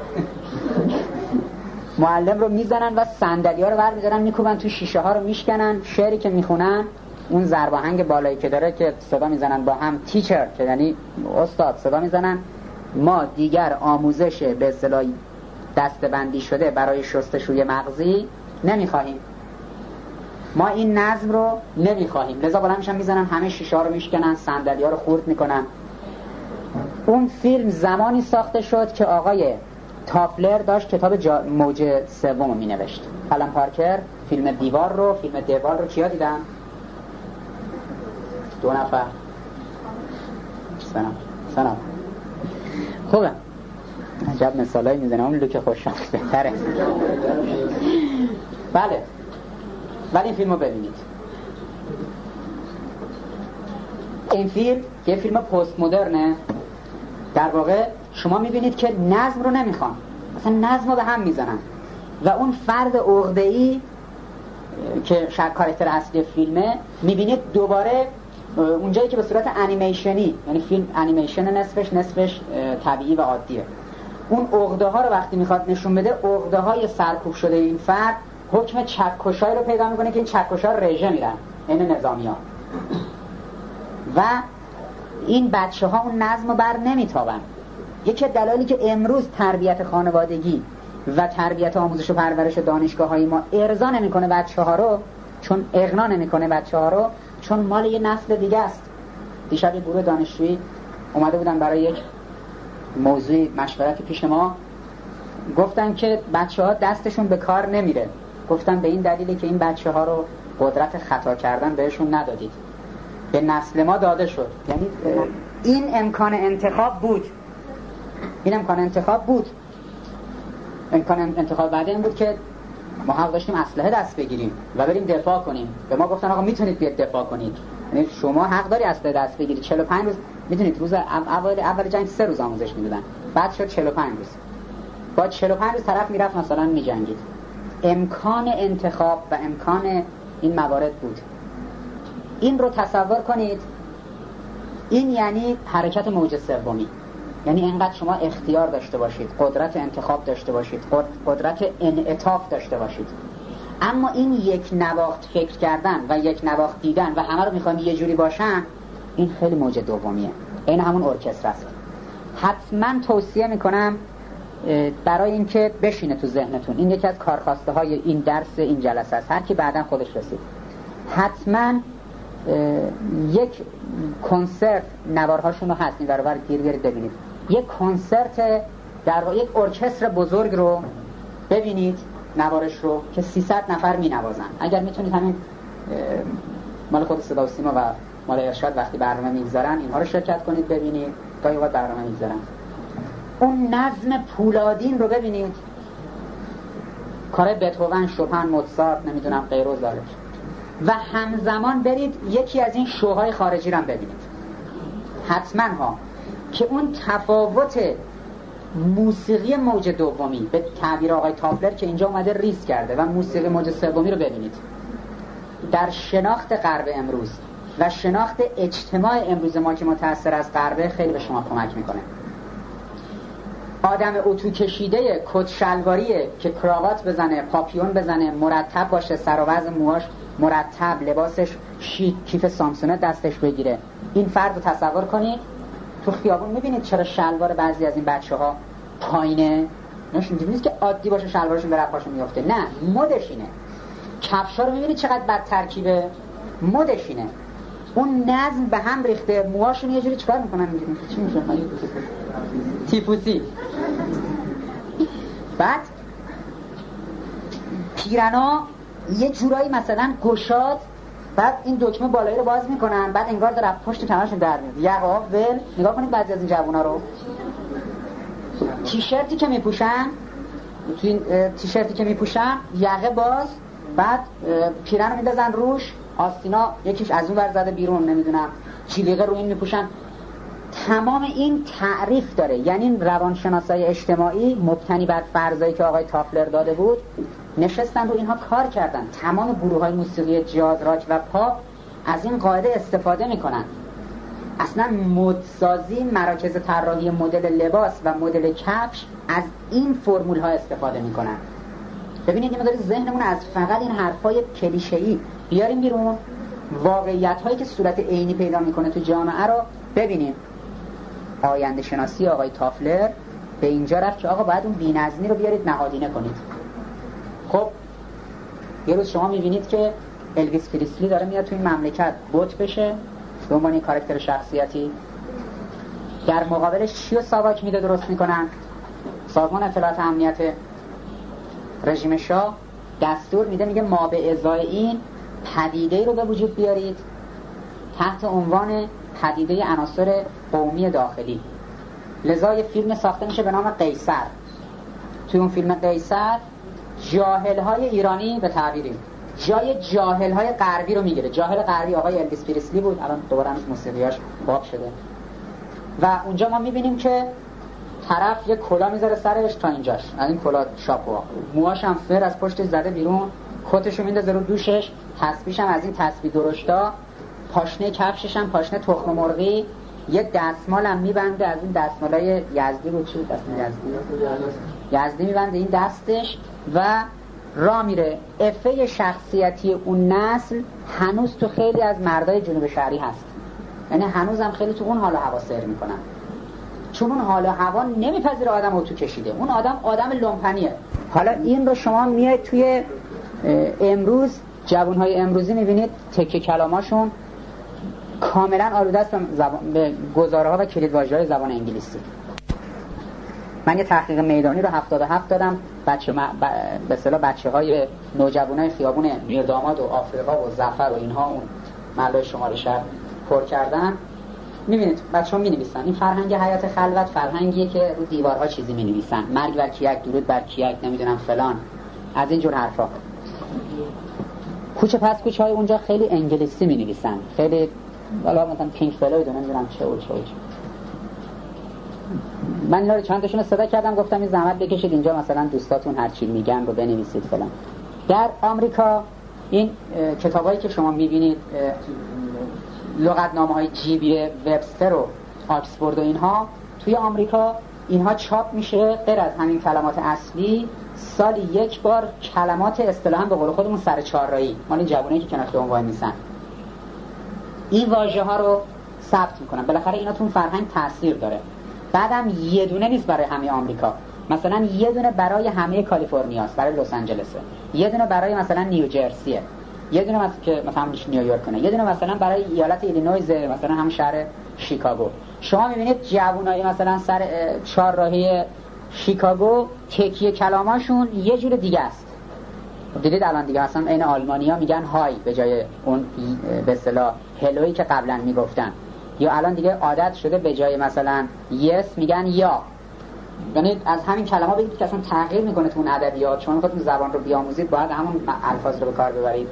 معلم رو میزنن و صندلی‌ها رو برمی‌دارن میکوبن تو شیشه ها رو میشکنن. شعری که میخونن اون ضرب آهنگ بالایی که داره که صدا میزنن با هم، تیچر که یعنی استاد، صدا میزنن ما دیگر آموزش به اصطلاح دسته‌بندی شده برای شستشوی مغزی نمیخواهیم، ما این نظم رو نمیخواهیم. لذا بالا میشن میزنن همه شیشه ها رو میشکنن، صندلی‌ها رو خورد میکنن. اون فیلم زمانی ساخته شد که آقای تافلر داشت کتاب جا... موج سوم می نوشت. آلن پارکر فیلم دیوار رو، فیلم دیوار رو کیا دیدن؟ دو نفر. سلام سلام. خوبه. عجب مثالایی میزنه. اون لوک خوششانس بهتره. بله. ولی این فیلم رو ببینید. این فیلم یه فیلم پست مدرنه. در واقع شما میبینید که نظم رو نمیخوان، مثلا نظم رو به هم میزنن و اون فرد عقده‌ای که شاید کاراکتر اصلی فیلمه میبینید دوباره اونجایی که به صورت انیمیشنی، یعنی فیلم انیمیشن نصفش نصفش طبیعی و عادیه، اون عقده ها رو وقتی میخواد نشون بده، عقده های سرکوب شده این فرد حکم چکشایی رو پیدا میکنه که این چکشا رژه میرن این نظامی ها و این بچه ها اون نظم رو بر نمیتابن. یکی دلایلی که امروز تربیت خانوادگی و تربیت آموزش و پرورش دانشگاه های ما ارضا نمیکنه بچه ها رو، چون اغنا نمیکنه بچه ها رو، چون مال یه نسل دیگه است. دیشب یه گروه دانشجویی اومده بودن برای یک موضوعی مشورتی پیش ما، گفتن که بچه ها دستشون به کار نمیره. گفتن به این دلیلی که این بچه ها رو قدرت خطا کردن بهشون ندادید، به نسل ما داده شد. یعنی این امکان انتخاب بود، این امکان انتخاب بود امکان انتخاب بعد این بود که ما حق داشتیم اسلحه دست بگیریم و بریم دفاع کنیم. به ما گفتن آقا میتونید بیاد دفاع کنید، یعنی شما حق داری اسلحه دست بگیرید. چهل و پنج روز، میدونید روز اول اول جنگ سه روز آموزش میدادن، بعد شد چهل و پنج روز. با چهل و پنج روز طرف میرفت مثلا میجنگید. امکان انتخاب و امکان این موارد بود. این رو تصور کنید. این یعنی حرکت موج سومی، یعنی اینقدر شما اختیار داشته باشید، قدرت انتخاب داشته باشید، قدرت انعطاف داشته باشید. اما این یک نواخت فکر کردن و یک نواخت دیدن و همه رو میخوام یه جوری باشن، این خیلی موج دومیه. این همون ارکستر است. حتما توصیه میکنم برای اینکه بشینه تو ذهنتون. این یکی از کارخواسته های این درس این جلسه است. هر کی بعداً خودش رسید حتما یک کنسرت، نوارهاشون رو هست این برابر گیر گیر ببینید، یک کنسرت در واقع یک ارکستر بزرگ رو ببینید، نوارش رو که سیصد نفر می نوازن. اگر میتونید همین مال خود صدا و سیما و مال ارشاد وقتی برنامه میگذارن اینها رو شرکت کنید ببینید، گاهی اوقات برنامه میگذارن. اون نظم پولادین رو ببینید، کار بتهوون، شوپن، موزارت، نمیدونم غیره زارش. و همزمان برید یکی از این شوهای خارجی رو هم ببینید حتما ها، که اون تفاوت موسیقی موج دومی به تعبیر آقای تافلر که اینجا اومده ریز کرده و موسیقی موج سومی رو ببینید در شناخت غرب امروز و شناخت اجتماع امروز ما که متأثر از غربه خیلی به شما کمک میکنه. آدم اتو کشیده کت شلواریه که کراوات بزنه، پاپیون بزنه، مرتب باشه، سر و وضع موهاش مرتب، لباسش شیک، کیف سامسونه دستش بگیره، این فرد رو تصور کنید تو خیابون میبینید چرا شلوار بعضی از این بچه‌ها پایینه؟ نشون نیست که عادی باشه شلوارشون به رقباشون میفته، نه مدش اینه. کفشا رو میبینید چقدر بد ترکیبه، مدش اینه. اون نظم به هم ریخته، موهاشون یه جوری چیکار میکنن میگن چی میشه تیپوسی. بعد پیرنا یه جورایی مثلا گشاد، بعد این دکمه بالایی رو باز میکنن، بعد انگار داره پشت کمرشون در میاد، یقا ول. نگاه کنید بعضی از این جوونا رو، تیشرتی که میپوشن، تو این تیشرتی که میپوشن یقه باز، بعد پیرن رو میندازن روش، آستینا یکیش از اون ور زده بیرون، نمیدونم چیلیقه رو این میپوشن. تمام این تعریف داره، یعنی روانشناسای اجتماعی مبتنی بر فرضایی که آقای تافلر داده بود نشستن رو اینها کار کردن. تمام گروه‌های موسیقی جاز، راک و پاپ از این قاعده استفاده میکنن. اصلا مدسازی، مراکز طراحی مدل لباس و مدل کفش از این فرمول ها استفاده میکنن. ببینید این مداری ذهنمون از فقط این حرفای کلیشه‌ای بیاریم بیرون، واقعیت هایی که صورت عینی پیدا میکنه تو جامعه رو ببینیم. آینده شناسی آقای تافلر به اینجا رفت که آقا باید اون بی‌نظمی رو بیارید نهادینه کنید. خب یه روز شما میبینید که الویس پریسلی داره میاد تو این مملکت بوت بشه به عنوان این کاراکتر شخصیتی، در مقابلش چی رو ساواک میده درست میکنن؟ سازمان اطلاعات امنیت رژیم شاه دستور میده، میگه ما به ازای این پدیده رو به وجود بیارید تحت عنوان پدیده عناصر قومی داخلی. لذا یه فیلم ساخته میشه به نام قیصر. توی اون فیلم قیصر جاهل‌های ایرانی به تعبیری جای جاهل‌های غربی رو میگیره. جاهل غربی آقای الویس پریسلی بود، الان دوباره هم موسیقیاش باب شده. و اونجا ما میبینیم که طرف یه کلا میذاره سرش تا اینجاش، از این کلا شاپو، موهاش هم فر از پشت زده بیرون، کتشو میندازه رو دوشش، تسبیحش هم از این تسبیح درشتا، پاشنه کفشش هم پاشنه تخم مرغی، یه دستمال هم میبنده از این دستمالای یزدی بود، چی دستمال یزدی یزدی میبنده این دستش و راه میره. افه شخصیتی اون نسل هنوز تو خیلی از مردای جنوب شهری هست، یعنی هنوز هم خیلی تو اون حال و هوا سیر میکنن، چون اون حال و هوا نمیپذیره آدم رو تو کشیده. اون آدم آدم لومپنیه. حالا این رو شما میاید توی امروز جوانهای امروزی میبینید تکه کلاماشون کاملا آلوده است به گزاره ها و کلیدواژه‌های زبان انگلیسی. من یه تحقیق میدانی رو هفتاد و هفت دادم، بچه م... ب... به اصطلاح بچه‌های نوجوانای خیابون میرداماد و آفریقا و ظفر و اینها اون محله شمال شهر پر کردن. می‌بینید بچه‌ها می‌نویسن این فرهنگ حیات خلوت فرهنگیه که رو دیوارها چیزی می‌نویسن، مرگ بر کیک، درود بر کیک، نمیدونم فلان، از این جور حرفا. کوچه پس کوچه‌های اونجا خیلی انگلیسی می‌نویسن، خیلی والا مثلا پینک فلوید نمیدونم چه و چه و چه. من اینا رو چند تاشون صدا کردم، گفتم این زحمت بکشید اینجا مثلا دوستاتون هر چی میگن رو بنویسید فلان. در آمریکا این کتابایی که شما می‌بینید لغتنامه‌های جیبی وبستر و آکسفورد و اینها توی آمریکا اینها چاپ میشه غیر از همین کلمات اصلی سالی یک بار کلمات اصطلاحاً به قول خودمون سر چهارراهی مال این جوونایی که کنار خیابون وای میسن این واژه‌ها رو ثبت میکنن. بالاخره اینا تو اون فرهنگ تاثیر داره. بعدم یه دونه نیست برای همه آمریکا، مثلا یه دونه برای همه کالیفرنیاست، برای لس آنجلسه، یه دونه برای مثلا نیوجرسیه، یه دونه مثلا که مثلا نیویورک کنه، یه دونه مثلا برای ایالت ایلینویز، مثلا هم شهر شیکاگو. شما میبینید جوونای مثلا سر چهارراهی شیکاگو تکیه کلاماشون یه جور دیگه است. دیدید الان دیگه مثلا این آلمانی‌ها میگن های به جای اون به اصطلاح هلویی که قبلا میگفتن، یا الان دیگه عادت شده به جای مثلا یس میگن یا. یعنی از همین کلمه بگید که اصلا تغییر میکنه تو اون ادبیات. شما میخواید زبان رو بیاموزید باید همون الفاظ رو به کار ببرید.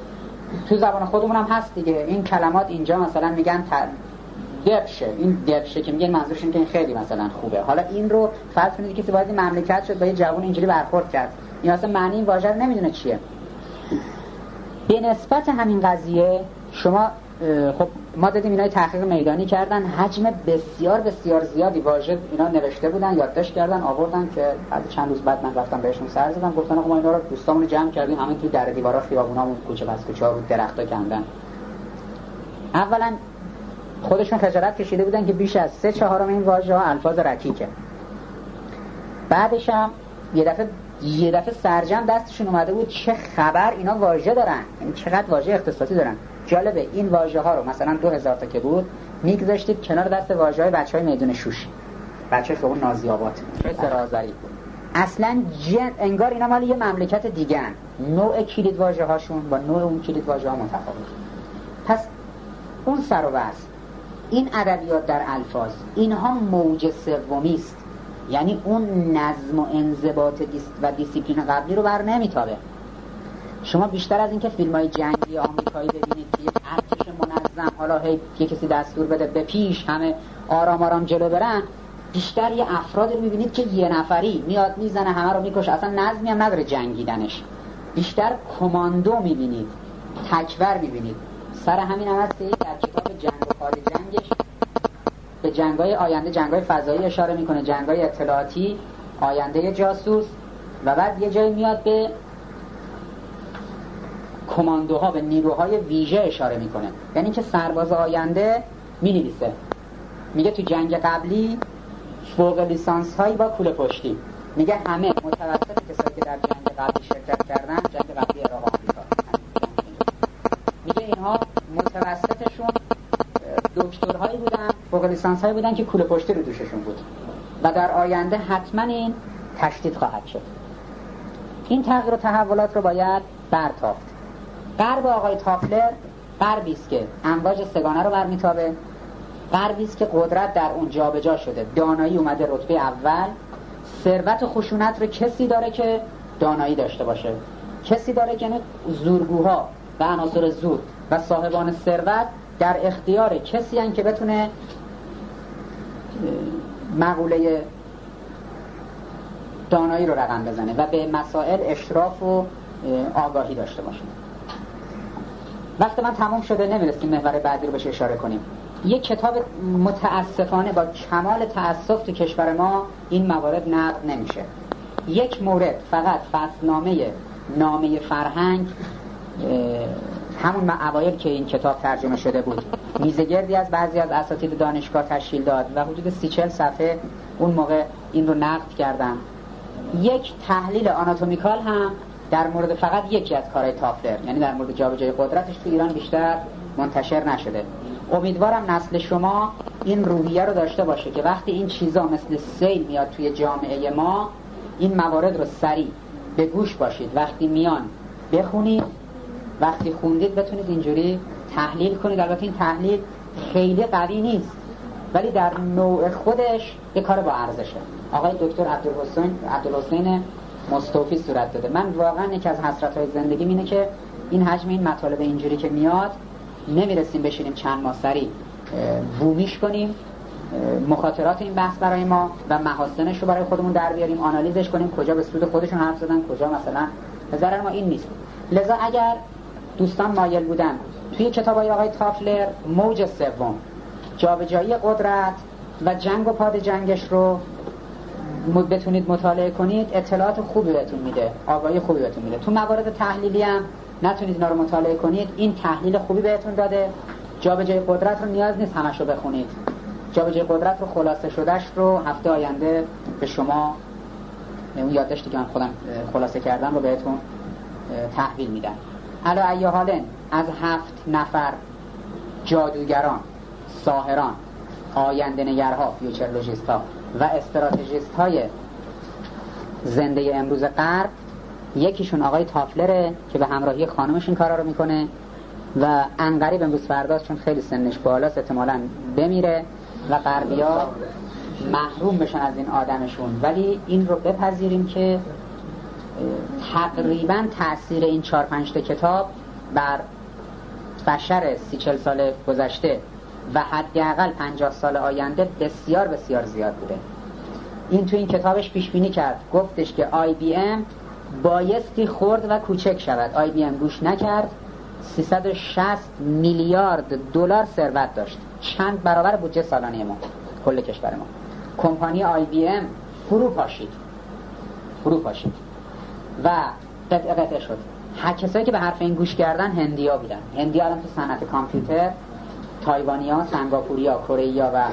تو زبان خودمون هم هست دیگه. این کلمات اینجا مثلا میگن دبشه، این دبشه که میگن منظورش اینه که این خیلی مثلا خوبه. حالا این رو فرض کنید کسی وارد مملکت شد با یه جوان اینجوری برخورد کرد، این اصلا معنی این واژه رو نمیدونه چیه. به نسبت همین قضیه شما خب ما دیدیم اینای تحقیق میدانی کردن، حجم بسیار بسیار زیادی واژه اینا نوشته بودن، یادداشت کردن، آوردن که بعد چند روز بعد من رفتم بهشون سر زدم، گفتن آقا ما اینا رو دوستامون رو جمع کردیم، همین تو در دیوارا خیابونامون کوچه پس کوچه‌ها رو درختا کندن. اولا خودشون خجالت کشیده بودن که بیش از سه چهارم این واژه ها الفاظ رکیکه. بعدش هم یه دفعه یه دفعه سرجم دستشون اومده بود چه خبر اینا واژه دارن، یعنی چقدر واژه اختصاصی دارن. جالبه این واژه ها رو مثلا دو هزار تا که بود میگذاشتید کنار دست واژه‌های بچهای میدون شوش، بچه خیابون نازی آباد، سرآذری. اصلا جن... انگار اینا مال یه مملکت دیگه‌ن. نوع کلید واژه هاشون با نوع اون کلید واژه ها متفاوت. پس اون سر و بحث این ادبیات در الفاظ اینها موج سومی است، یعنی اون نظم و انضباط و دیسیپلین قبلی رو بر نمیتابه. شما بیشتر از اینکه فیلم‌های جنگی آمریکایی ببینید که یک ارتش منظم حالا هی یه کسی دستور بده به پیش همه آرام آرام جلو برن، بیشتر یه افراد رو میبینید که یه نفری میاد میزنه همه رو میکشه، اصلا نظمی هم نداره جنگیدنش. بیشتر کماندو میبینید، تکور میبینید. سر همین هم هست در کتاب جنگ و پاد جنگش به جنگ‌های آینده، جنگ‌های فضایی اشاره میکنه، جنگ‌های اطلاعاتی، آینده جاسوس، و بعد یه جایی میاد به کماندوها، به نیروهای ویژه اشاره میکنه. یعنی که سرباز آینده مینویسه، میگه تو جنگ قبلی فوق لیسانس هایی با کوله پشتی، میگه همه متوسط کسایی که در جنگ قبلی شرکت کردن، جنگ قبلی عراق و آمریکا، میگه اینها متوسطشون دکترهایی بودن، فوق لیسانس هایی بودن که کوله پشتی رو دوششون بود و در آینده حتما این تشدید خواهد شد. این تغییر و تحولات رو باید برتافت. غرب آقای تافلر غربی است که امواج سگانه رو برمیتابه، غربی است که قدرت در اون جابجا شده، دانایی اومده رتبه اول، ثروت و خشونت رو کسی داره که دانایی داشته باشه، کسی داره که زورگوها و عناصر زور و صاحبان ثروت در اختیار کسی هن که بتونه مقوله دانایی رو رقم بزنه و به مسائل اشراف و آگاهی داشته باشه. وقت من تمام شده، نمیرسیم محور بعدی رو بهش اشاره کنیم. یک کتاب متاسفانه با کمال تأسف تو کشور ما این موارد نقد نمیشه. یک مورد فقط فصلنامه نامه فرهنگ، همون اوایل که این کتاب ترجمه شده بود، میزگردی از بعضی از اساتید دانشگاه تشکیل داد و حدود سی چهل صفحه اون موقع این رو نقد کردن. یک تحلیل آناتومیکال هم در مورد فقط یکی از کارهای تافلر، یعنی در مورد جابجایی قدرتش تو ایران بیشتر منتشر نشده. امیدوارم نسل شما این روحیه رو داشته باشه که وقتی این چیزا مثل سیل میاد توی جامعه ما، این موارد رو سریع به گوش باشید، وقتی میان بخونید، وقتی خوندید بتونید اینجوری تحلیل کنید. البته این تحلیل خیلی قوی نیست ولی در نوع خودش یه کار با ارزشه. آقای دکتر عبدالحسین عبدالحسین مستوفی صورت داده. من واقعا یکی از حسرت‌های زندگیم اینه که این حجم این مطالب اینجوری که میاد نمیرسیم بشینیم چند ماه سری بومیش کنیم، مخاطرات این بحث برای ما و محاسنش رو برای خودمون در بیاریم، آنالیزش کنیم، کجا به سود خودشون حرف زدن، کجا مثلا به ضرر ما. این نیست. لذا اگر دوستان مایل بودن توی کتابای آقای تافلر موج سوم، جابجایی قدرت و جنگ و پاد جنگش رو بتونید مطالعه کنید، اطلاعات خوبی بهتون میده، آگاهی خوبی بهتون میده. تو موارد تحلیلی هم نتونید اینا رو مطالعه کنید، این تحلیل خوبی بهتون داده. جابجایی قدرت رو نیاز نیست همشو بخونید. جابجایی قدرت رو خلاصه شدهش رو هفته آینده به شما، اون یادداشتی که من خودم خلاصه کردم رو بهتون تحویل میدم. علی ای حال از هفت نفر جادوگران، ساحران، آینده نگرها، فیوچرولوژیست ها و استراتژیست های زنده امروز غرب، یکیشون آقای تافلره که به همراهی خانمش این کارا رو میکنه و انقریب امروز فرداست چون خیلی سنش بالاست احتمالاً بمیره و غربی‌ها محروم بشن از این آدمشون. ولی این رو بپذیریم که تقریباً تأثیر این چهار پنج تا کتاب بر بشر سی چل سال گذشته و حداقل پنجاه سال آینده بسیار بسیار زیاد بوده. این تو این کتابش پیش بینی کرد، گفتش که آی بی ام بایستی خرد و کوچک شود. آی بی ام گوش نکرد، سیصد و شصت میلیارد دلار ثروت داشت، چند برابر بودجه سالانه ما، کل کشور ما. کمپانی آی بی ام فرو پاشید فرو پاشید و قطعه قطعه شد. هر کسایی که به حرف این گوش کردن هندیا بودن. هندیا الان تو صنعت کامپیوتر، تایوانیا، سنگاپوریا، کره‌ای‌ها و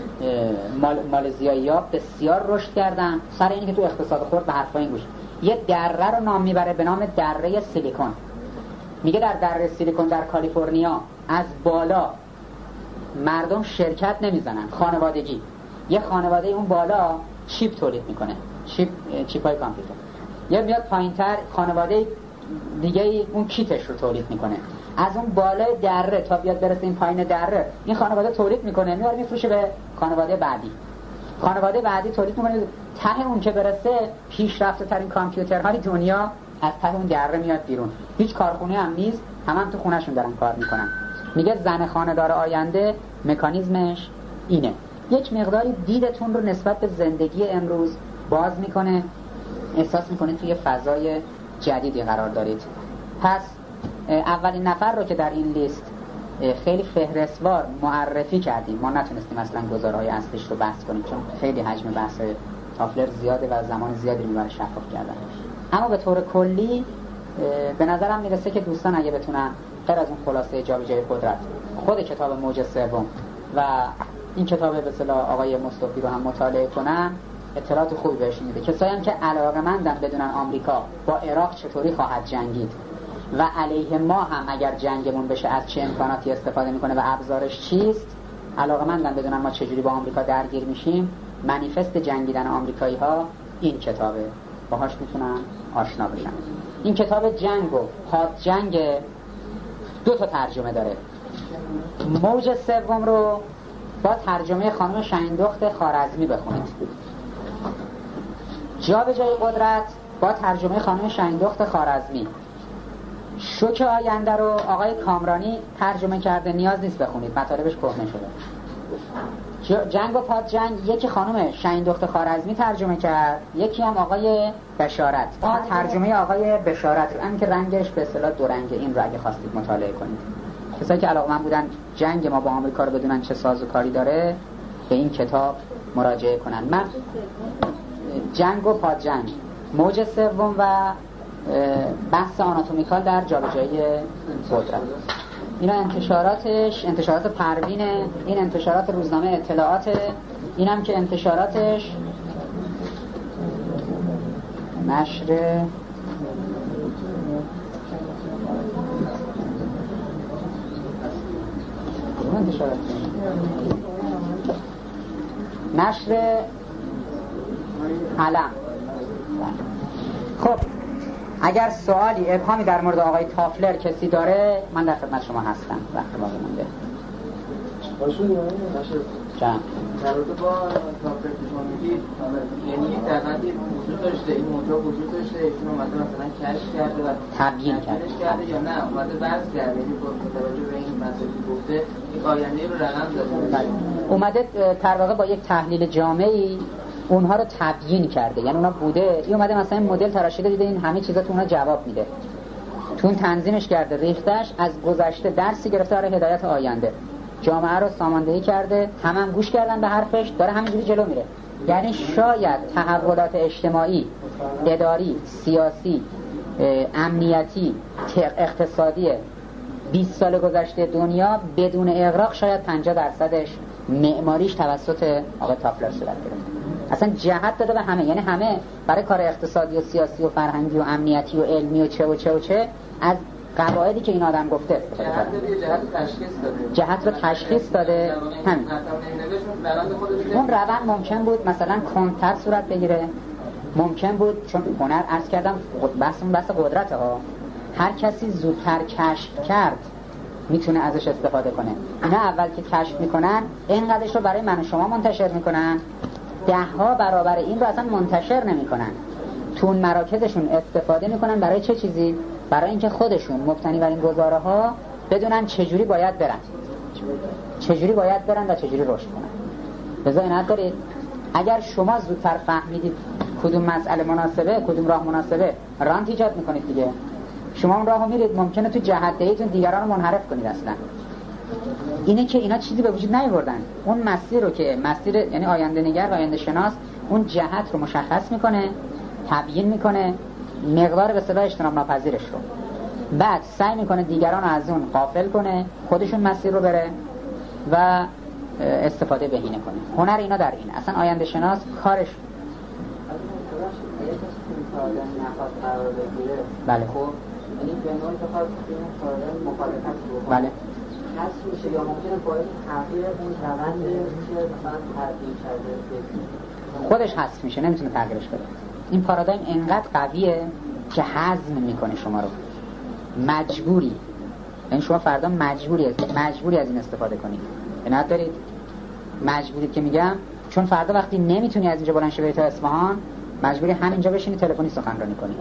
مال، مالزیایی‌ها بسیار رشد کردن سر اینی که تو اقتصاد خرد به حرف این گوش. یه دره رو نام میبره به نام دره سیلیکون. میگه در دره سیلیکون در کالیفرنیا از بالا مردم شرکت نمیزنن، خانوادگی. یه خانواده اون بالا چیپ تولید میکنه، چیپ چیپای کامپیوتر. یه میاد پایینتر خانواده دیگه اون کیتش رو تولید میکنه. از اون بالای دره تا بیاد برسه این پایین دره، این خانواده تولید میکنه، میاره میفروشه به خانواده بعدی. خانواده بعدی تولید میکنه، ته اون که برسه پیشرفته ترین کامپیوترهای دنیا از ته اون دره میاد بیرون. هیچ کارخونه هم نیست، هم, هم تو خونهشون دارن کار میکنن. میگه زن خانه‌دار آینده مکانیزمش اینه. یک مقداری دیدتون رو نسبت به زندگی امروز باز میکنه، احساس میکنید توی فضای جدیدی قرار دارید. پس اولین نفر رو که در این لیست خیلی فهرستوار معرفی کردیم، ما نتونستیم اصلا گزارهای اصلیش رو بحث کنیم چون خیلی حجم بحث تافلر زیاده و زمان زیادی میبره شفاف کردن. اما به طور کلی به نظرم میرسه که دوستان اگه بتونن غیر از اون خلاصه جابجایی قدرت، خود کتاب موج سوم و این کتاب به اصطلاح آقای مصطفی رو هم مطالعه کنن، اطلاعات خوبی بهش میده. کسایی هم که علاقه‌مندن بدونن آمریکا با عراق چطوری خواهد جنگید و علیه ما هم اگر جنگمون بشه از چه امکاناتی استفاده میکنه و ابزارش چیست، علاقه‌مندن بدونن ما چجوری با آمریکا درگیر میشیم، منیفست جنگیدن آمریکایی ها این کتابه، باهاش میتونن آشنا بشن. این کتاب جنگ و پادجنگ دو تا ترجمه داره. موج سوم رو با ترجمه خانم شهیندخت خوارزمی بخونید. جا به جای قدرت با ترجمه خانم شهیندخت خوارزمی. شوک آینده رو آقای کامرانی ترجمه کرده، نیاز نیست بخونید، مطالبش کهنه شده. جنگ و پادجنگ یکی خانم شهیندخت خوارزمی ترجمه کرد، یکی هم آقای بشارت. آ ترجمه آقای بشارت رو، همین که رنگش به اصطلاح دو رنگه، این رو اگه خواستید مطالعه کنید. کسایی که علاقه‌مند بودن جنگ ما با آمریکا رو بدونن چه سازوکاری داره، به این کتاب مراجعه کنن. من جنگ و پادجنگ، موج سوم و بحث آناتومیکال در جابجایی قدرت، اینا انتشاراتش انتشارات پروینه، این انتشارات روزنامه اطلاعات، اینم که انتشاراتش نشر انتشارات نشر علم. خب اگر سوالی ابهامی در مورد آقای تافلر کسی داره، من در خدمت شما هستم. وقت باقی مونده باشون نشه جان در رابطه با تافلر که شما میگید، یعنی یک دقیقی وجود داشته، این موضوع وجود داشته، ایشون اومده مثلا کشف کرده و تبیین کرده کرده یا نه اومده بحث کرده، یعنی با توجه به این مسئله گفته یک آینده رو رقم داده، اومده در واقع با یک تحلیل جامعی اونها رو تبیین کرده. یعنی اونا بوده، این اومده مثلا این مدل تراشیده، دیده این همه چیزا تو اونها جواب میده، تو اون تنظیمش کرده، ریختش، از گذشته درسی گرفته برای هدایت آینده، جامعه رو ساماندهی کرده، همه هم گوش کردن به حرفش، داره همینجوری جلو میره. یعنی شاید تحولات اجتماعی، اداری، سیاسی، امنیتی، اقتصادی بیست سال گذشته دنیا بدون اغراق شاید پنجاه درصدش معماریش توسط آقای تافلر صورت گرفت. اصلا جهت داده به همه، یعنی همه برای کار اقتصادی و سیاسی و فرهنگی و امنیتی و علمی و چه و چه و چه از قواعدی که این آدم گفته استفاده کرده. جهت تشخیص داده، جهت رو تشخیص داده. همین اون روند ممکن بود مثلا کنتر صورت بگیره، ممکن بود چون هنر عرض کردم بحث اون بحث قدرته ها، هر کسی زودتر کشف کرد میتونه ازش استفاده کنه. اینا اول که کشف میکنن اینقدرش رو برای من و شما منتشر میکنن، ده ها برابر این رو اصلا منتشر نمیکنن، تو اون مراکزشون استفاده میکنن برای چه چیزی؟ برای اینکه خودشون مبتنی بر این گزاره ها بدونن چجوری باید برن، چجوری باید برن و چجوری رشد کنن. لذا اینت دارید اگر شما زودتر فهمیدید کدوم مسئله مناسبه، کدوم راه مناسبه، رانت ایجاد میکنید دیگه. شما اون راهو میرید، ممکنه تو جهت دهیتون دیگران رو منحرف کنید. اصلا اینه که اینا چیزی به وجود نیاوردن. اون مسیر رو که مسیر، یعنی آینده نگر و آینده شناس اون جهت رو مشخص میکنه، تبیین میکنه، مقدار به اصطلاح اجتناب ناپذیرش رو، بعد سعی میکنه دیگران رو از اون غافل کنه، خودشون مسیر رو بره و استفاده بهینه کنه. هنر اینا در این. اصلا آینده شناس کارش بله خب یعنی به نوعی بخواد این کارا مخالفت رو بله حس میشه یا ممکنه باید تغییر اون روند که مثلا تغییر کرده خودش حذف میشه، نمیتونه تغییرش بده. این پارادایم انقدر قویه که هضم میکنه شما رو، مجبوری، یعنی شما فردا مجبوری از مجبوری از این استفاده کنید. عنایت دارید؟ مجبورید که میگم چون فردا وقتی نمیتونی از اینجا بلند شی بری تا اصفهان، مجبوری همینجا بشینی تلفنی سخنرانی کنی.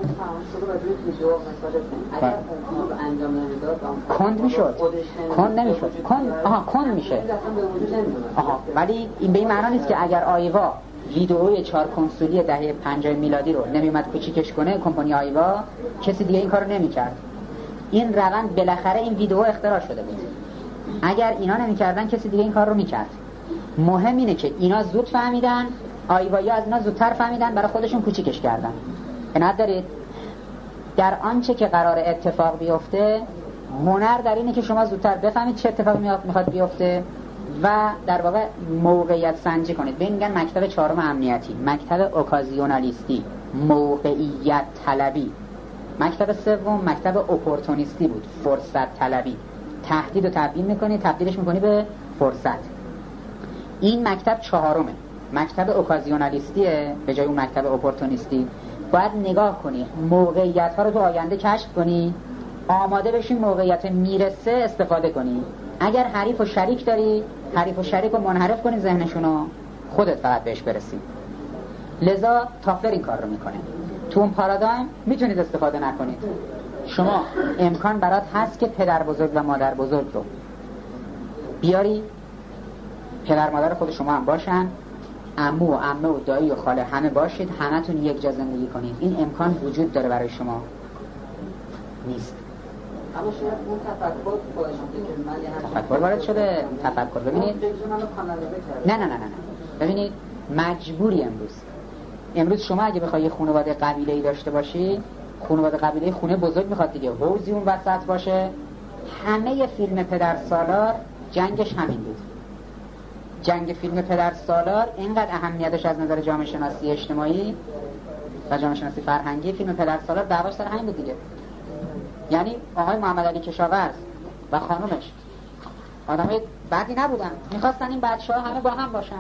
کند میشد، کند نمیشد، کند آها کند میشه. آها ولی این به این معنا نیست که اگر آیوا ویدئوی چهار کنسولی دهه پنجاه میلادی رو نمیومد کوچیکش کنه، کمپانی آیوا، کسی دیگه این کارو نمیکرد. این روند بالاخره این ویدئو اختراع شده بود. اگر اینا نمیکردن کسی دیگه این کار رو میکرد. مهم اینه که اینا زود فهمیدن، آیوایی از اینا زودتر فهمیدن، برای خودشون کوچیکش کردن. عنایت دارید؟ در آنچه که قرار اتفاق بیفته، هنر در اینه که شما زودتر بفهمید چه اتفاقی میخواد بیفته و در واقع موقعیت سنجی کنید. به این میگن مکتب چهارم امنیتی، مکتب اوکازیونالیستی، موقعیت طلبی. مکتب سوم مکتب اپورتونیستی بود، فرصت طلبی. تهدید رو تبدیل میکنی، تبدیلش میکنی به فرصت. این مکتب چهارمه، مکتب اوکازیونالیستیه به جای اون مکتب اپورتونیستی. باید نگاه کنی، موقعیت ها رو تو آینده کشف کنی، آماده بشی موقعیت میرسه استفاده کنی. اگر حریف و شریک داری، حریف و شریک رو منحرف کنی ذهنشونو، خودت فقط بهش برسی. لذا تافلر این کار رو میکنه. تو اون پارادایم میتونید استفاده نکنید. شما امکان برات هست که پدر بزرگ و مادر بزرگ رو بیاری، پدر مادر خود شما هم باشن، عمو و عمه و دایی و خاله همه باشید، همتون یک جا زندگی کنید. این امکان وجود داره برای شما؟ نیست. اما شاید اون تفکر باشه که من یه تفکر وارد شده. تفکر ببینید، نه نه نه نه ببینید، مجبوری امروز امروز شما اگه بخوای خانواده قبیله‌ای داشته باشی، خانواده قبیله‌ای خونه بزرگ میخواد دیگه، حوضی اون وسط باشه. همه فیلم پدر سالار جنگش همین بود. جنگ فیلم پدر سالار اینقدر اهمیتش از نظر جامعه شناسی اجتماعی و جامعه شناسی فرهنگی، فیلم پدر سالار دعواش سر همین بود دیگه. یعنی آقای محمد علی کشاورز و خانومش آدمای بدی نبودن، میخواستن این بچه‌ها همه با هم باشن.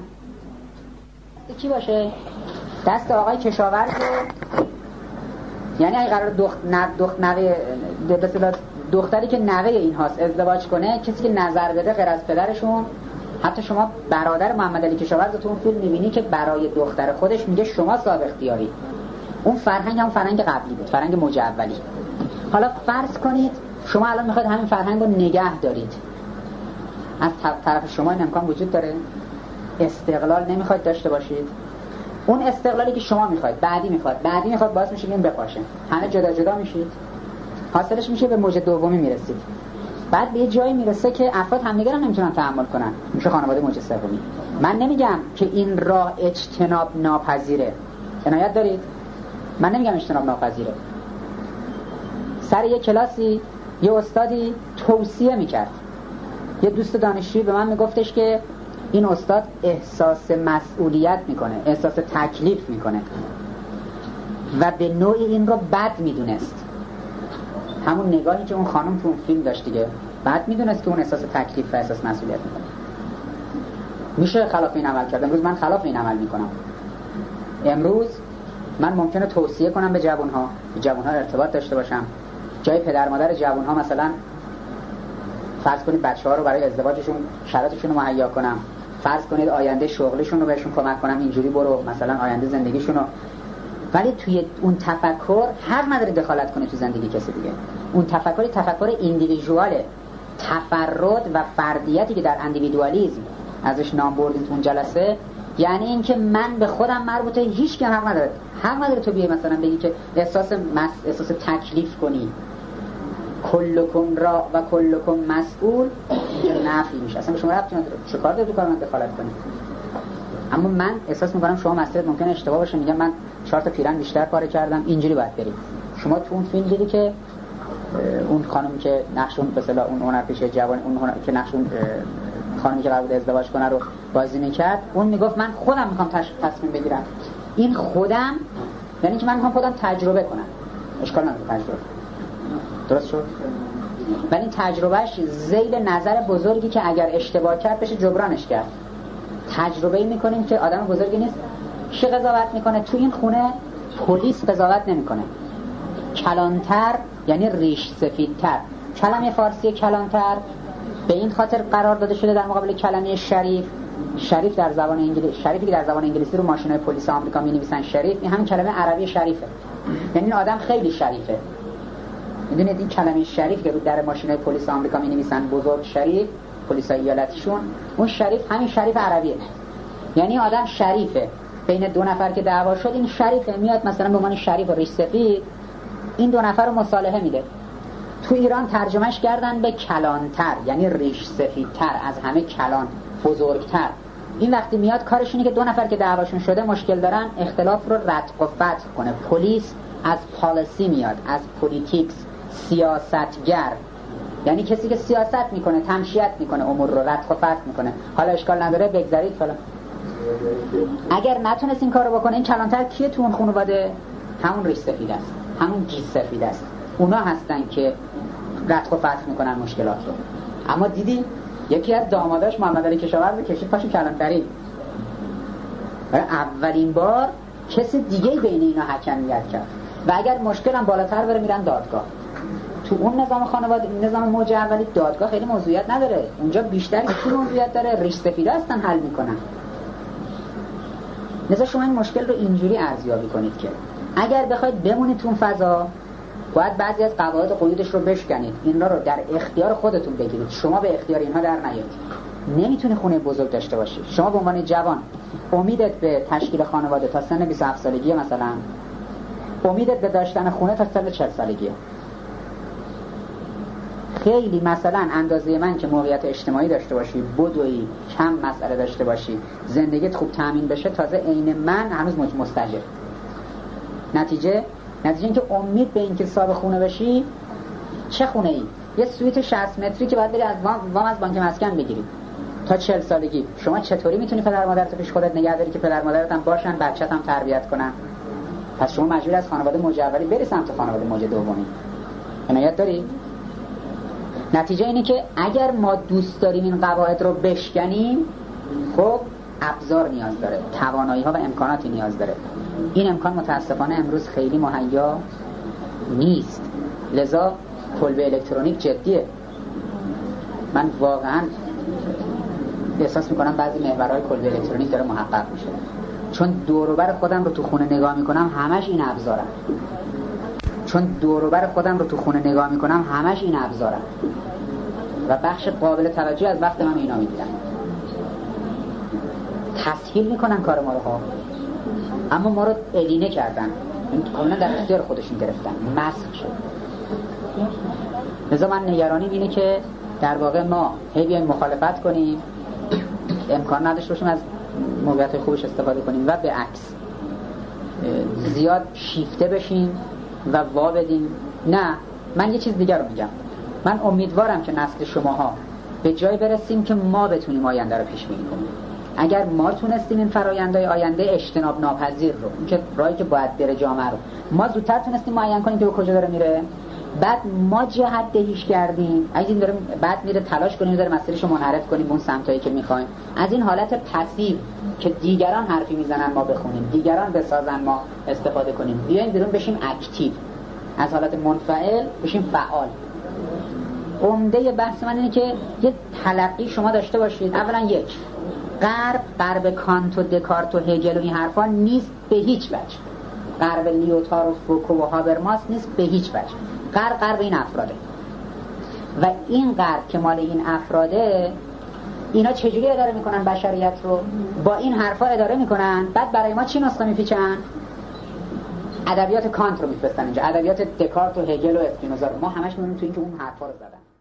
کی باشه؟ دست آقای کشاورز. یعنی اگه قرار دخت نو دخت نوه به اصطلاح دختری که نوه این هاست ازدواج کنه، کسی که نظر بده غیر از پدرشون، حتی شما برادر محمد علی کشاورز تو اون فیلم می‌بینی که برای دختر خودش میگه شما صاحب اختیاری. اون فرهنگ هم فرهنگ قبلی بود، فرهنگ موج اولی. حالا فرض کنید شما الان میخواید همین فرهنگ رو نگه دارید، از طرف شما این امکان وجود داره، استقلال نمیخواید داشته باشید. اون استقلالی که شما میخواید بعدی میخواد بعدی میخواد باعث میشه این بپاشه، همه جدا جدا میشید، حاصلش میشه به موج دومی میرسید. بعد به یه جایی میرسه که افراد همدیگه رو نمیتونن تحمل کنن، میشه خانواده موج سومی. من نمیگم که این راه اجتناب ناپذیره، عنایت دارید؟ من نمیگم اجتناب ناپذیره. سر یه کلاسی یه استادی توصیه میکرد، یه دوست دانشجویی به من میگفتش که این استاد احساس مسئولیت میکنه، احساس تکلیف میکنه و به نوعی این رو بد میدونست. همون نگاهی که اون خانم تو اون فیلم داشت دیگه، بد میدونست که اون احساس تکلیف و احساس مسئولیت میکنه. میشه خلاف این عمل کرد. امروز من خلاف این عمل میکنم. امروز من ممکنه توصیه کنم به جوانها، به جوانها ارتباط داشته باشم، جای پدر مادر جوانها مثلا فرض کنید بچه‌ها رو برای ازدواجشون شرایطشون رو مهیا کنم، فرض کنید آینده شغلشون رو بهشون کمک کنم، اینجوری برو مثلا آینده زندگیشون رو. ولی توی اون تفکر حق نداره دخالت کنه تو زندگی کسی دیگه. اون تفکری تفکر ایندیویدواله، تفرد و فردیتی که در اندیویدوالیسم ازش نام بردیم تو اون جلسه، یعنی اینکه من به خودم مربوطه، هیچ کی حق نداره حق نداره تو بیای مثلا بگی که احساس مس... احساس تکلیف کنی، کلکم را و کلکم مسئول، نفی میشه. اصلا به شما ربطی نداره، چه کار داره تو کار من دخالت کنی؟ اما من احساس میکنم شما مسئلت ممکنه اشتباه باشه، میگم من چهار تا پیرن بیشتر پاره کردم، اینجوری باید بریم. شما تو اون فیلم دیدی که اون خانم که نقشون به اصطلاح اون هنرپیشه جوان، اون هنر... که نقشون خانمی که قرار بود ازدواج کنه رو بازی میکرد، اون میگفت من خودم میخوام تش... تصمیم بگیرم. این خودم یعنی که من میخوام خودم تجربه کنم، اشکال نداره تجربه، درست شد؟ ولی این تجربهش ذیل نظر بزرگی که اگر اشتباه کرد بشه جبرانش کرد. تجربه‌ای میکنیم که آدم بزرگی نیست، کی قضاوت میکنه؟ تو این خونه پلیس قضاوت نمیکنه. کلانتر یعنی ریش سفیدتر. کلمه فارسی کلانتر به این خاطر قرار داده شده در مقابل کلمه شریف. شریف در زبان انگلیسی، شریفی که در زبان انگلیسی رو ماشینای پلیس آمریکا می‌نویسن شریف، این همین کلمه عربی شریفه، یعنی این آدم خیلی شریفه. میدونید این کلمه شریف که رو در ماشینای پلیس آمریکا می‌نویسن بزرگ شریف، پلیسای ایالتیشون، اون شریف همین شریف عربیه، یعنی آدم شریفه. بین دو نفر که دعوا شد این شریفه میاد مثلا به عنوان شریف و ریش سفید این دو نفر رو مصالحه میده. تو ایران ترجمهش کردن به کلانتر، یعنی ریش سفیدتر، از همه کلان، بزرگتر. این وقتی میاد کارش اینه که دو نفر که دعواشون شده مشکل دارن اختلاف رو رتق و فتق کنه. پلیس از پالیسی میاد، از پولیتیکس، سیاستگر، یعنی کسی که سیاست میکنه، تمشیت میکنه، امور رو رتق و فتق میکنه. حالا اشکال نداره بگذارید فلان. اگر نتونست این کارو بکنه، این کلانتر کیه تو اون خانواده؟ همون ریش سفید است، همون گیس سفید است. اونا هستن که رتق و فتق میکنن مشکلات رو. اما دیدی یکی از داماداش محمد علی کشاورز کشید پاشو کلانتری، برای اولین بار کسی دیگه بین اینا حکمیت کرد. و اگر مشکل هم بالاتر بره میرن دادگاه. تو اون نظام خانواده، نظام موج اولی، دادگاه خیلی موضوعیت نداره. اونجا بیشتر کی موضوعیت داره؟ ریش سفیدا هستن حل میکنن. مثلا شما این مشکل رو اینجوری ارزیابی کنید که اگر بخواید بمونید تو اون فضا، باید بعضی از قواعد و قیودش رو بشکنید، اینا رو در اختیار خودتون بگیرید. شما به اختیار اینها در نیایید. نمیتونی خونه بزرگ داشته باشی. شما به عنوان جوان امیدت به تشکیل خانواده تا سن بیست و هفت سالگی، مثلا امیدت به داشتن خونه تا سن چهل سالگی. خیلی مثلا اندازه من که موقعیت اجتماعی داشته باشی، بدوی، کم مسئله داشته باشی، زندگیت خوب تامین بشه، تازه عین من هنوز مستاجر. نتیجه نتیجه اینکه امید به اینکه صاحب خونه بشی، چه خونه ای؟ یه سویت شصت متری که باید بری از وام, وام از بانک مسکن بگیری تا چهل سالگی. شما چطوری میتونی پدر مادرت پیش خودت نگه داری که پدر مادرت هم باشن، بچه‌ت هم تربیت کنن؟ پس شما مجبور از خانواده موج اولی بری سمت خانواده موج دومی. عنایت داری؟ نتیجه اینه که اگر ما دوست داریم این قواعد رو بشکنیم، خب ابزار نیاز داره، توانایی‌ها و امکاناتی نیاز داره. این امکان متاسفانه امروز خیلی مهیا نیست. لذا کلبه الکترونیک جدیه. من واقعا احساس میکنم بعضی محورهای کلبه الکترونیک داره محقق میشه، چون دور و بر خودم رو تو خونه نگاه میکنم همش این ابزارن. چون دور و بر خودم رو تو خونه نگاه میکنم همش این ابزارن و بخش قابل توجه از وقت من اینا میگیرن. تسهیل میکنن کار ما رو ها، اما ما رو ادینه کردن، کاملا در اختیار خودشون گرفتن، مسخ شد. لذا من نگرانیم اینه که در واقع ما هی بیایم مخالفت کنیم، امکان نداشته باشیم از موقعیت خوبش استفاده کنیم و به عکس زیاد شیفته بشیم و وا بدیم. نه، من یه چیز دیگر رو میگم. من امیدوارم که نسل شماها به جای برسیم که ما بتونیم آینده رو پیش بینی کنیم. اگر ما تونستیم این فرآیندهای آینده اجتناب ناپذیر رو، این که راهی که باید بره جامعه رو، ما زودتر تونستیم معین کنیم که به کجا داره میره، بعد ما جهت دهیش کردیم، اگه این داره بعد میره تلاش کنیم داره مسیرشو منحرف کنیم اون سمتایی که میخوایم. از این حالت پسیو که دیگران حرفی میزنن ما بخونیم، دیگران بسازن ما استفاده کنیم، بیایم بیرون بشیم اکتیو، از حالت منفعل بشیم فعال. عمده بحث من اینه که یه تلقی شما داشته باشید. اولا یک، غرب غرب کانت و دکارت و هگل و این حرفا نیست به هیچ وجه. غرب لیوتار و فوکو و هابرماس نیست به هیچ وجه. غرب غرب این افراده. و این غرب که مال این افراده، اینا چجوری اداره میکنن بشریت رو؟ با این حرفا اداره میکنن. بعد برای ما چی نسخه میپیچن؟ ادبیات کانت رو میفرستن اینجا، ادبیات دکارت و هگل و اسپینوزا رو. ما همش میمونیم تو این که اون حرفا رو زدن.